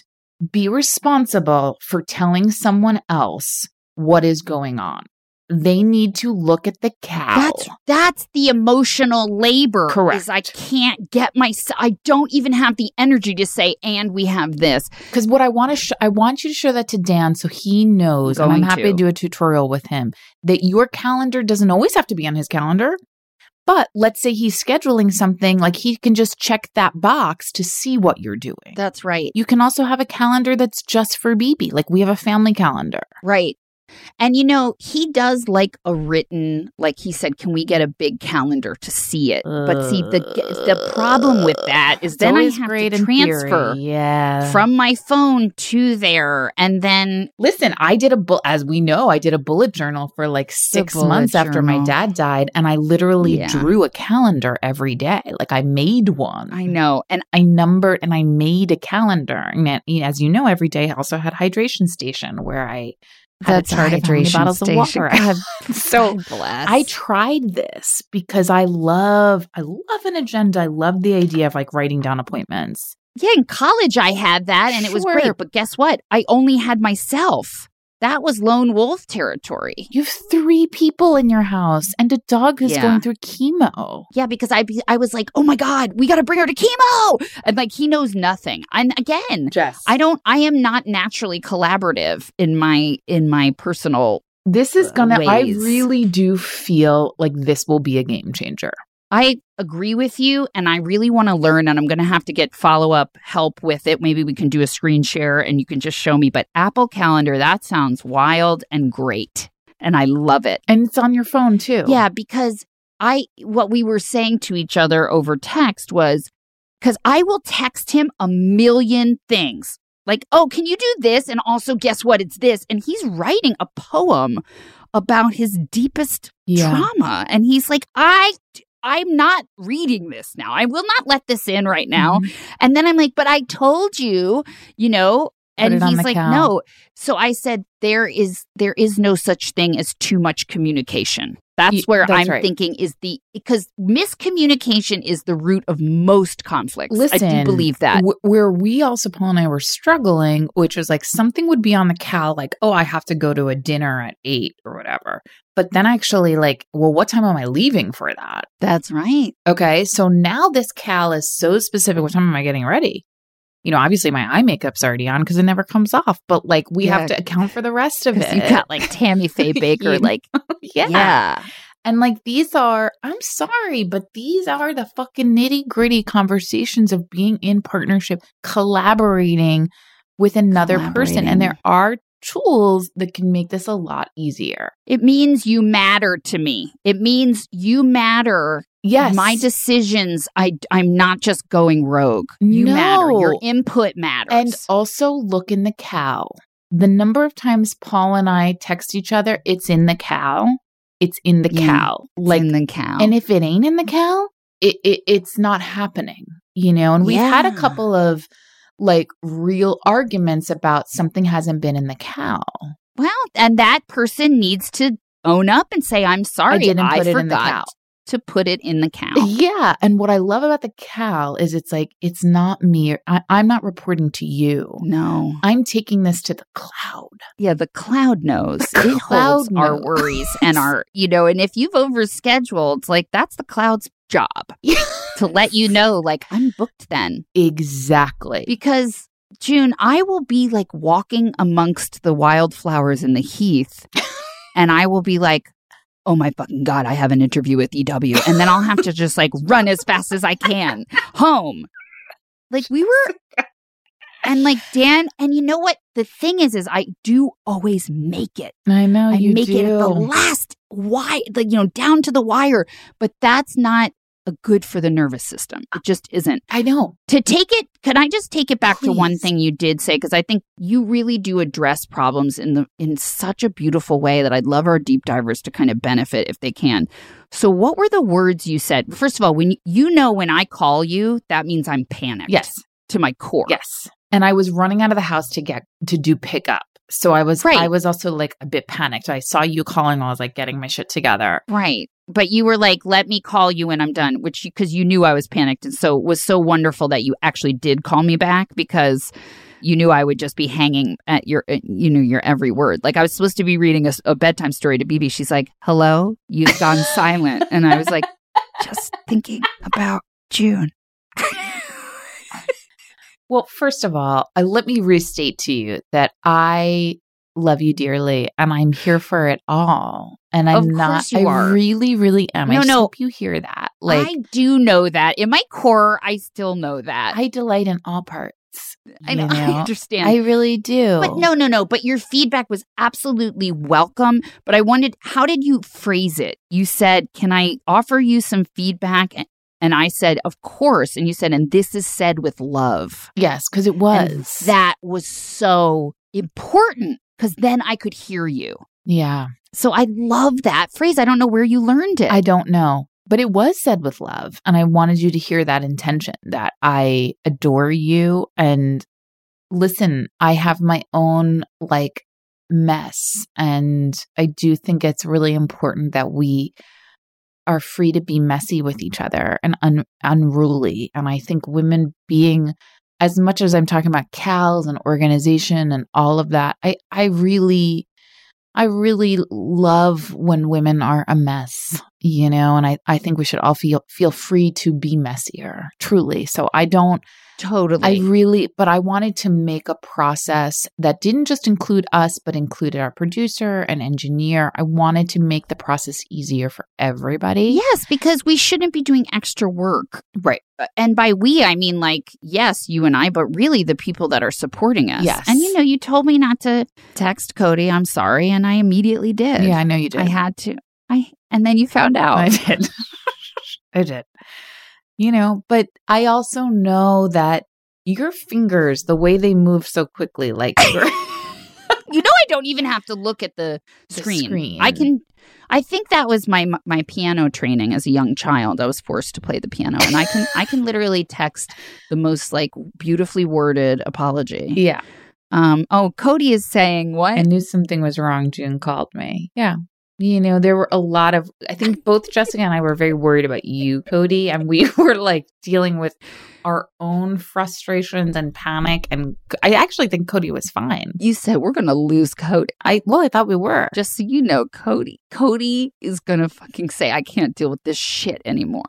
be responsible for telling someone else what is going on. They need to look at the cow. That's that's the emotional labor. Correct. Is I can't get my. I don't even have the energy to say, and we have this. Because what I want to, sh- I want you to show that to Dan so he knows. And I'm Going happy to. to do a tutorial with him that your calendar doesn't always have to be on his calendar. But let's say he's scheduling something, like he can just check that box to see what you're doing. That's right. You can also have a calendar that's just for B B. Like we have a family calendar. Right. And, you know, he does like a written, like he said, can we get a big calendar to see it? But see, the the problem with that is then I have to transfer yeah. from my phone to there. And then, Listen, I did a, bu- as we know, I did a bullet journal for like six bullet months after my journal. dad died. And I literally Yeah. drew a calendar every day. Like I made one. I know. And I numbered and I made a calendar. And that- as you know, every day I also had hydration station where I had That's a chart of how many hydration bottles of station. water I had. So God bless. I tried this because I love, I love an agenda. I love the idea of like writing down appointments. Yeah, in college I had that and it was Sure. great. But guess what? I only had myself. That was lone wolf territory. You have three people in your house and a dog who's Yeah. going through chemo. Yeah, because I I was like, oh my God, we got to bring her to chemo. And like, he knows nothing. And again, Jess, I don't, I am not naturally collaborative in my, in my personal, this is gonna, I ways. really do feel like this will be a game changer. I agree with you. And I really want to learn and I'm going to have to get follow up help with it. Maybe we can do a screen share and you can just show me, but Apple Calendar, that sounds wild and great. And I love it. And it's on your phone too. Yeah, because I what we were saying to each other over text was, because I will text him a million things. Like, oh, can you do this? And also, guess what? It's this. And he's writing a poem about his deepest Yeah. trauma. And he's like, I, I'm not reading this now. I will not let this in right now. Mhm. And then I'm like, but I told you, you know, and it on he's the like, cal. no. So I said, there is there is no such thing as too much communication. That's Ye- where that's I'm right. thinking is the, because miscommunication is the root of most conflicts. I do Listen, believe that. w- where we also, Paul and I, were struggling, which was like something would be on the cal, like, oh, I have to go to a dinner at eight or whatever. But then actually, like, well, what time am I leaving for that? That's right. Okay, so now this cal is so specific. What time am I getting ready? You know, obviously my eye makeup's already on because it never comes off. But like, we Yeah. have to account for the rest of it. You got like Tammy Faye Baker, You like, yeah. yeah. And like, these are, I'm sorry, but these are the fucking nitty gritty conversations of being in partnership, collaborating with another person. And there are tools that can make this a lot easier. It means you matter to me. It means you matter. Yes. My decisions, I, I'm not just going rogue. You No. matter. Your input matters. And also look in the cal. The number of times Paul and I text each other, it's in the cal. It's in the Yeah, cal. It's Like, in the cow. and if it ain't in the cal, it, it it's not happening, you know? And we've had a Yeah. couple of like real arguments about something hasn't been in the cal. well, and that person needs to own up and say, I'm sorry. I didn't put it forgot in the cal. to put it in the cow. Yeah. And what I love about the cal is it's like, it's not me. I, I'm not reporting to you. No. I'm taking this to the cloud. Yeah, the cloud knows. The It cloud holds our knows. worries and our, you know, and if you've overscheduled, like that's the cloud's job to let you know, like, I'm booked then. Exactly. Because, June, I will be like walking amongst the wildflowers in the heath and I will be like, oh my fucking God, I have an interview with E W. And then I'll have to just like run as fast as I can home. Like we were, and like Dan, and you know what? The thing is, is I do always make it. I know I you make do. it at the last wire, like, you know, down to the wire. But that's not a good for the nervous system. It just isn't. I know. To take it, can I just take it back to one Please. thing you did say? Because I think you really do address problems in the in such a beautiful way that I'd love our deep divers to kind of benefit if they can. So what were the words you said? First of all, when you, you know when I call you, that means I'm panicked. Yes. To my core. Yes. And I was running out of the house to get to do pickup. So I was Right. I was also like a bit panicked. I saw you calling while I was like getting my shit together. Right. But you were like, let me call you when I'm done, which because you, you knew I was panicked. And so it was so wonderful that you actually did call me back because you knew I would just be hanging at your, uh, you know, your every word. Like I was supposed to be reading a, a bedtime story to B B. She's like, hello, you've gone silent. And I was like, just thinking about June. Well, first of all, uh, let me restate to you that I love you dearly and I'm here for it all. And I'm Of not, course you I are. really, really am. No, I just no. hope you hear that. Like, I do know that. In my core, I still know that. I delight in all parts. I know. you I know? understand. I really do. But no, no, no. But your feedback was absolutely welcome. But I wanted, how did you phrase it? You said, can I offer you some feedback? And I said, of course. And you said, and this is said with love. Yes, because it And was. that was so important because then I could hear you. Yeah. So I love that phrase. I don't know where you learned it. I don't know. But it was said with love. And I wanted you to hear that intention that I adore you. And listen, I have my own like mess. And I do think it's really important that we are free to be messy with each other and un- unruly. And I think women being, as much as I'm talking about CALs and organization and all of that, I, I really, I really love when women are a mess, you know, and I, I think we should all feel, feel free to be messier, truly. So I don't, Totally. I really, but I wanted to make a process that didn't just include us, but included our producer and engineer. I wanted to make the process easier for everybody. Yes, because we shouldn't be doing extra work. Right. And by we, I mean like, yes, you and I, but really the people that are supporting us. Yes. And you know, you told me not to text Cody, I'm sorry. And I immediately did. Yeah, I know you did. I had to. I And then you found out. I did. I did. You know, but I also know that your fingers, the way they move so quickly, like you know, I don't even have to look at the screen. The screen. I can. I think that was my my piano training as a young child. I was forced to play the piano, and I can I can literally text the most like beautifully worded apology. Yeah. Um. Oh, Cody is saying what? I knew something was wrong. June called me. Yeah. You know, there were a lot of. I think both Jessica and I were very worried about you, Cody, and we were like dealing with our own frustrations and panic. And I actually think Cody was fine. You said we're going to lose Cody. I well, I thought we were. Just so you know, Cody. Cody is going to fucking say, I can't deal with this shit anymore.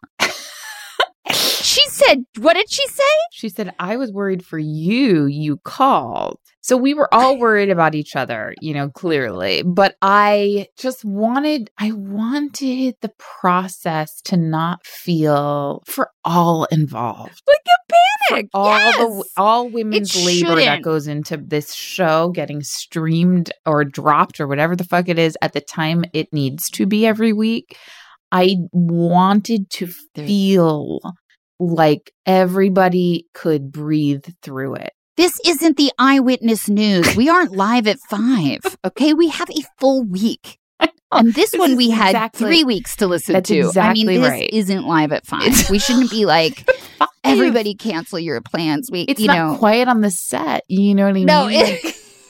She said, what did she say? She said, I was worried for you. You called. So we were all worried about each other, you know, clearly. But I just wanted, I wanted the process to not feel for all involved. Like a panic. For all yes. the all women's It labor shouldn't. that goes into this show getting streamed or dropped or whatever the fuck it is at the time it needs to be every week. I wanted to feel like everybody could breathe through it. This isn't the Eyewitness News. We aren't live at five. Okay, we have a full week, and this, This one is we had exactly- three weeks to listen That's to. exactly I mean, this right. isn't live at five. It's- We shouldn't be like Five. everybody cancel your plans. We, It's you not know, quiet on the set. You know what I no, mean? it,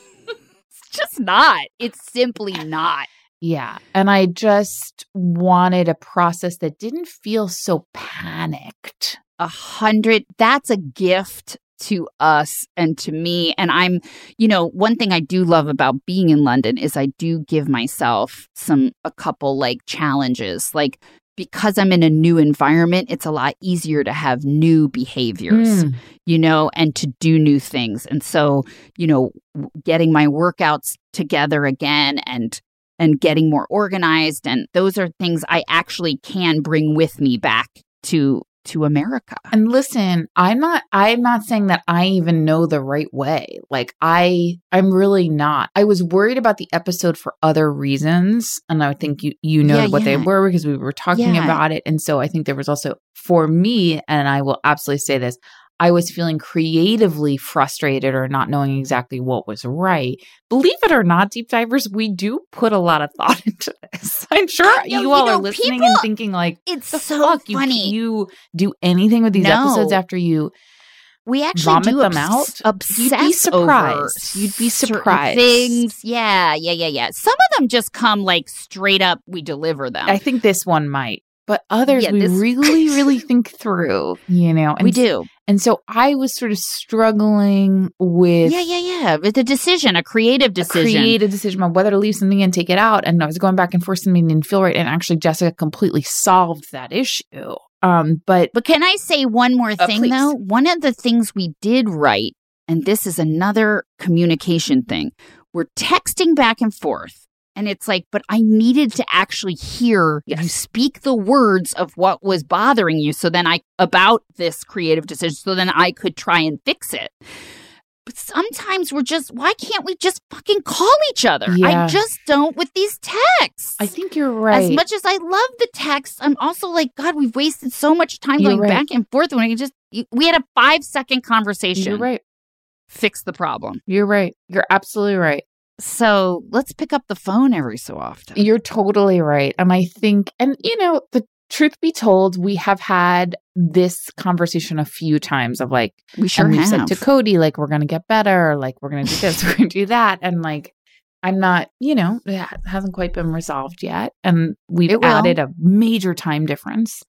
it's just not. It's simply not. Yeah. And I just wanted a process that didn't feel so panicked. A hundred. That's a gift to us and to me. And I'm, you know, one thing I do love about being in London is I do give myself some, a couple like challenges. Like, because I'm in a new environment, it's a lot easier to have new behaviors, Mm. you know, and to do new things. And so, you know, getting my workouts together again and and getting more organized. And those are things I actually can bring with me back to to America. And listen, I'm not I'm not saying that I even know the right way. Like I I'm really not. I was worried about the episode for other reasons, and I think you you know Yeah, what they yeah. were because we were talking Yeah. about it. And so I think there was also for me, and I will absolutely say this, I was feeling creatively frustrated or not knowing exactly what was right. Believe it or not, deep divers, we do put a lot of thought into this. I'm sure I know, you you all know, are listening people- and thinking like, It's the so fuck? You, funny. you do anything with these No. episodes after you We actually vomit do them obs- out? obsess You'd be surprised. over You'd be certain surprised. things. Yeah, yeah, yeah, yeah. Some of them just come like straight up. We deliver them. I think this one might. But others Yeah, we this- really, really think through, you know. And, we do. And so I was sort of struggling with Yeah, yeah, yeah. With a decision, a creative a decision. creative decision about whether to leave something and take it out. And I was going back and forth, something didn't feel right. And actually, Jessica completely solved that issue. Um, but But can I say one more Uh, thing, please. though? One of the things we did right, and this is another communication thing, we're texting back and forth. And it's like, but I needed to actually hear you Yes. speak the words of what was bothering you. So then I, about this creative decision, so then I could try and fix it. But sometimes we're just, why can't we just fucking call each other? Yeah. I just don't with these texts. I think you're right. As much as I love the text, I'm also like, God, we've wasted so much time You're going right. back and forth when we just, we had a five second conversation. You're right. Fix the problem. You're right. You're absolutely right. So let's pick up the phone every so often. You're totally right. And I think, and you know, the truth be told, we have had this conversation a few times of like, We sure and we've have. said to Cody, like, we're going to get better. Like, we're going to do this, we're going to do that. And like, I'm not, you know, it ha- hasn't quite been resolved yet. And we've It will. added a major time difference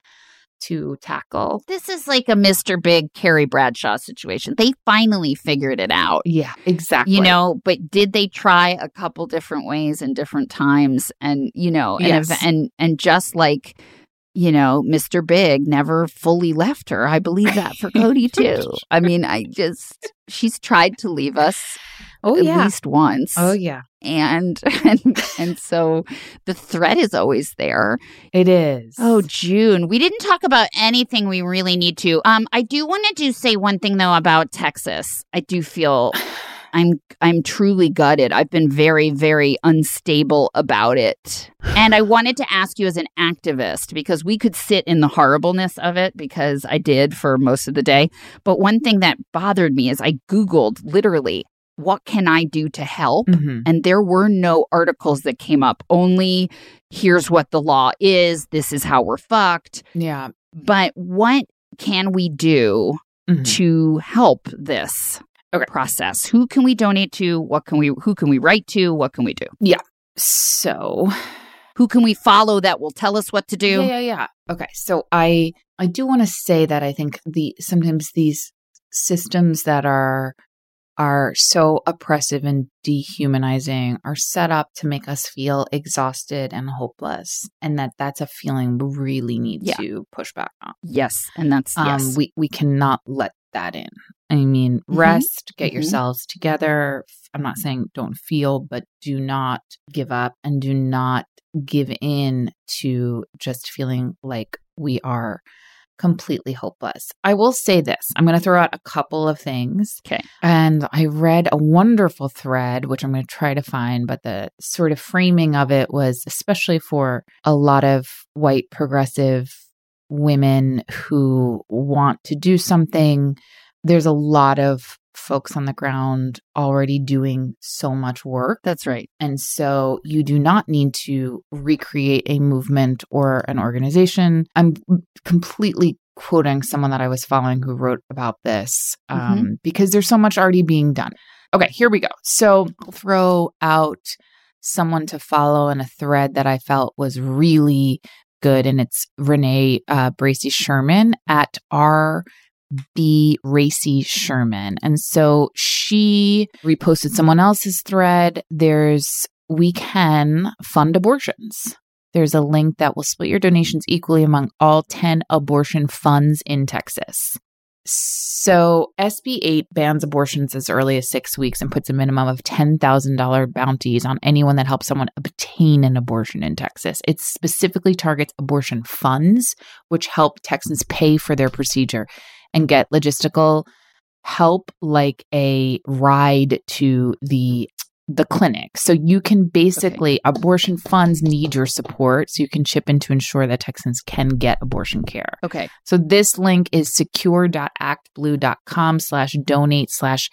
to tackle. This is like a Mister Big Carrie Bradshaw situation. They finally figured it out. Yeah, exactly. You know, but did they try a couple different ways and different times? And, you know, and, Yes. if, and, and just like, you know, Mister Big never fully left her. I believe that for Cody too. I mean, I just, she's tried to leave us oh, at yeah. least once. Oh, yeah. And, and, and so the threat is always there. It is. Oh, June. We didn't talk about anything we really need to. Um, I do want to do say one thing though about Texas. I do feel I'm I'm truly gutted. I've been very, very unstable about it. And I wanted to ask you as an activist, because we could sit in the horribleness of it, because I did for most of the day. But one thing that bothered me is I Googled literally, what can I do to help? Mm-hmm. And there were no articles that came up. Only, here's what the law is. This is how we're fucked. Yeah. But what can we do Mm-hmm. to help this Okay. process? Who can we donate to? What can we, who can we write to? What can we do? Yeah. So Who can we follow that will tell us what to do? Yeah, yeah, yeah. Okay. So I I do want to say that I think the sometimes these systems that are are so oppressive and dehumanizing are set up to make us feel exhausted and hopeless, and that that's a feeling we really need Yeah. to push back on. Yes. And that's, Um, yes. we we cannot let that in. I mean, Mhm. rest, get Mhm. yourselves together. I'm not saying don't feel, but do not give up and do not give in to just feeling like we are completely hopeless. I will say this. I'm going to throw out a couple of things. Okay. And I read a wonderful thread, which I'm going to try to find, but the sort of framing of it was especially for a lot of white progressive women who want to do something. There's a lot of folks on the ground already doing so much work. That's right. And so you do not need to recreate a movement or an organization. I'm completely quoting someone that I was following who wrote about this um, Mm-hmm. because there's so much already being done. Okay, here we go. So I'll throw out someone to follow in a thread that I felt was really good. And it's Renee uh, Bracey Sherman at R. B. Racy Sherman. And so she reposted someone else's thread. There's, we can fund abortions. There's a link that will split your donations equally among all ten abortion funds in Texas. So S B eight bans abortions as early as six weeks and puts a minimum of ten thousand dollars bounties on anyone that helps someone obtain an abortion in Texas. It specifically targets abortion funds, which help Texans pay for their procedure and get logistical help like a ride to the the clinic. So you can basically, okay. abortion funds need your support, so you can chip in to ensure that Texans can get abortion care. Okay. So this link is secure.actblue.com slash donate slash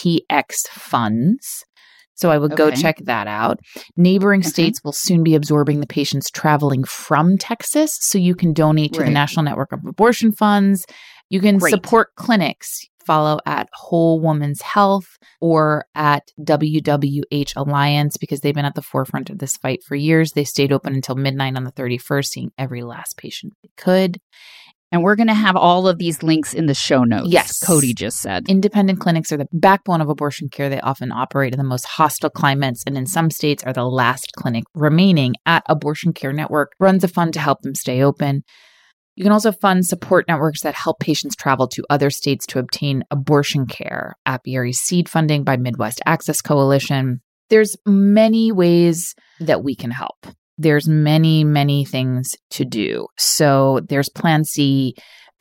TX funds. So I would go Okay. check that out. Neighboring Okay. states will soon be absorbing the patients traveling from Texas, so you can donate to Right. the National Network of Abortion Funds. You can Great. support clinics. Follow at Whole Woman's Health or at W W H Alliance because they've been at the forefront of this fight for years. They stayed open until midnight on the thirty-first, seeing every last patient they could. And we're going to have all of these links in the show notes. Yes. Cody just said. Independent clinics are the backbone of abortion care. They often operate in the most hostile climates and in some states are the last clinic remaining. At Abortion Care Network runs a fund to help them stay open. You can also fund support networks that help patients travel to other states to obtain abortion care. Apiary seed funding by Midwest Access Coalition. There's many ways that we can help. There's many, many things to do. So there's Plan C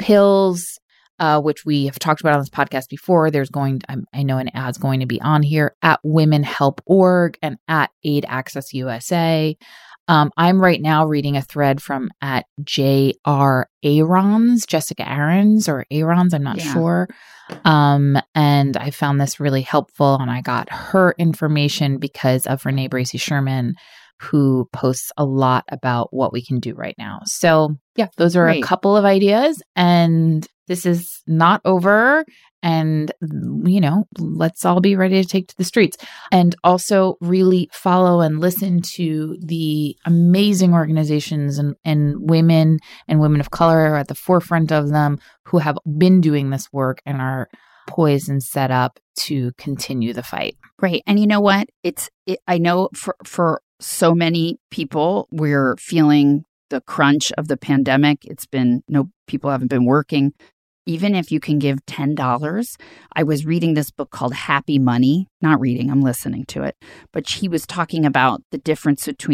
pills, uh, which we have talked about on this podcast before. There's going, to, I know an ad's going to be on here at women help dot org and at Aid Access U S A. Um, I'm right now reading a thread from at J R Aarons, Jessica Aarons or Aarons, I'm not Yeah. sure. Um, and I found this really helpful and I got her information because of Renee Bracey Sherman, who posts a lot about what we can do right now. So yeah, those are Great. a couple of ideas and this is not over. And, you know, let's all be ready to take to the streets and also really follow and listen to the amazing organizations and, and women and women of color are at the forefront of them who have been doing this work and are poised and set up to continue the fight. Right. And you know what? It's, it, I know for, for so many people, we're feeling the crunch of the pandemic. It's been, no, people haven't been working. Even if you can give ten dollars, I was reading this book called Happy Money. Not reading, I'm listening to it. But she was talking about the difference between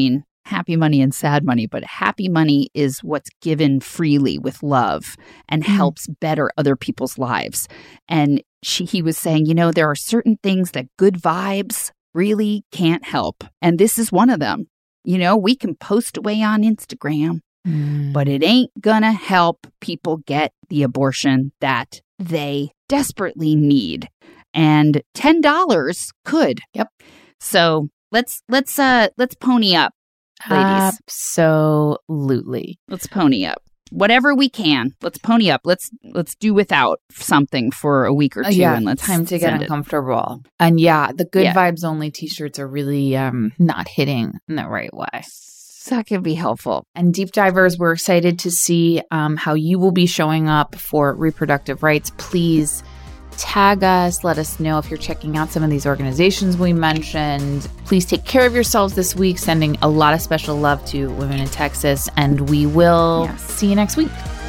happy money and sad money, but happy money is what's given freely with love and mm. helps better other people's lives. And she, he was saying, you know, there are certain things that good vibes really can't help. And this is one of them. You know, we can post away on Instagram, mm. but it ain't gonna help people get the abortion that they desperately need. And ten dollars could. Yep. So let's let's uh let's pony up, ladies. Absolutely. Let's pony up. Whatever we can. Let's pony up. Let's let's do without something for a week or two. Uh, yeah, and let's time to get it. uncomfortable. And yeah, the good yeah. vibes only t-shirts are really um not hitting in the right way. So that could be helpful. And Deep Divers, we're excited to see um, how you will be showing up for reproductive rights. Please tag us. Let us know if you're checking out some of these organizations we mentioned. Please take care of yourselves this week. Sending a lot of special love to women in Texas. And we will yes. see you next week.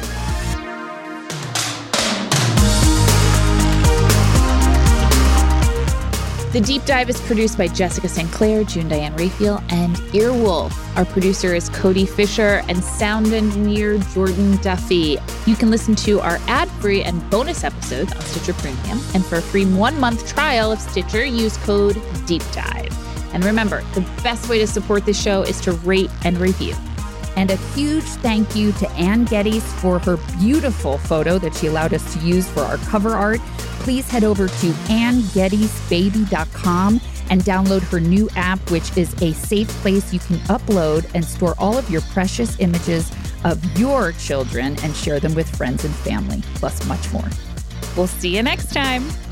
The Deep Dive is produced by Jessica Saint Clair, June Diane Raphael, and Earwolf. Our producer is Cody Fisher and sound engineer Jordan Duffy. You can listen to our ad-free and bonus episodes on Stitcher Premium. And for a free one-month trial of Stitcher, use code DEEPDIVE. And remember, the best way to support this show is to rate and review. And a huge thank you to Ann Geddes for her beautiful photo that she allowed us to use for our cover art. Please head over to ann geddes baby dot com and download her new app, which is a safe place you can upload and store all of your precious images of your children and share them with friends and family, plus much more. We'll see you next time.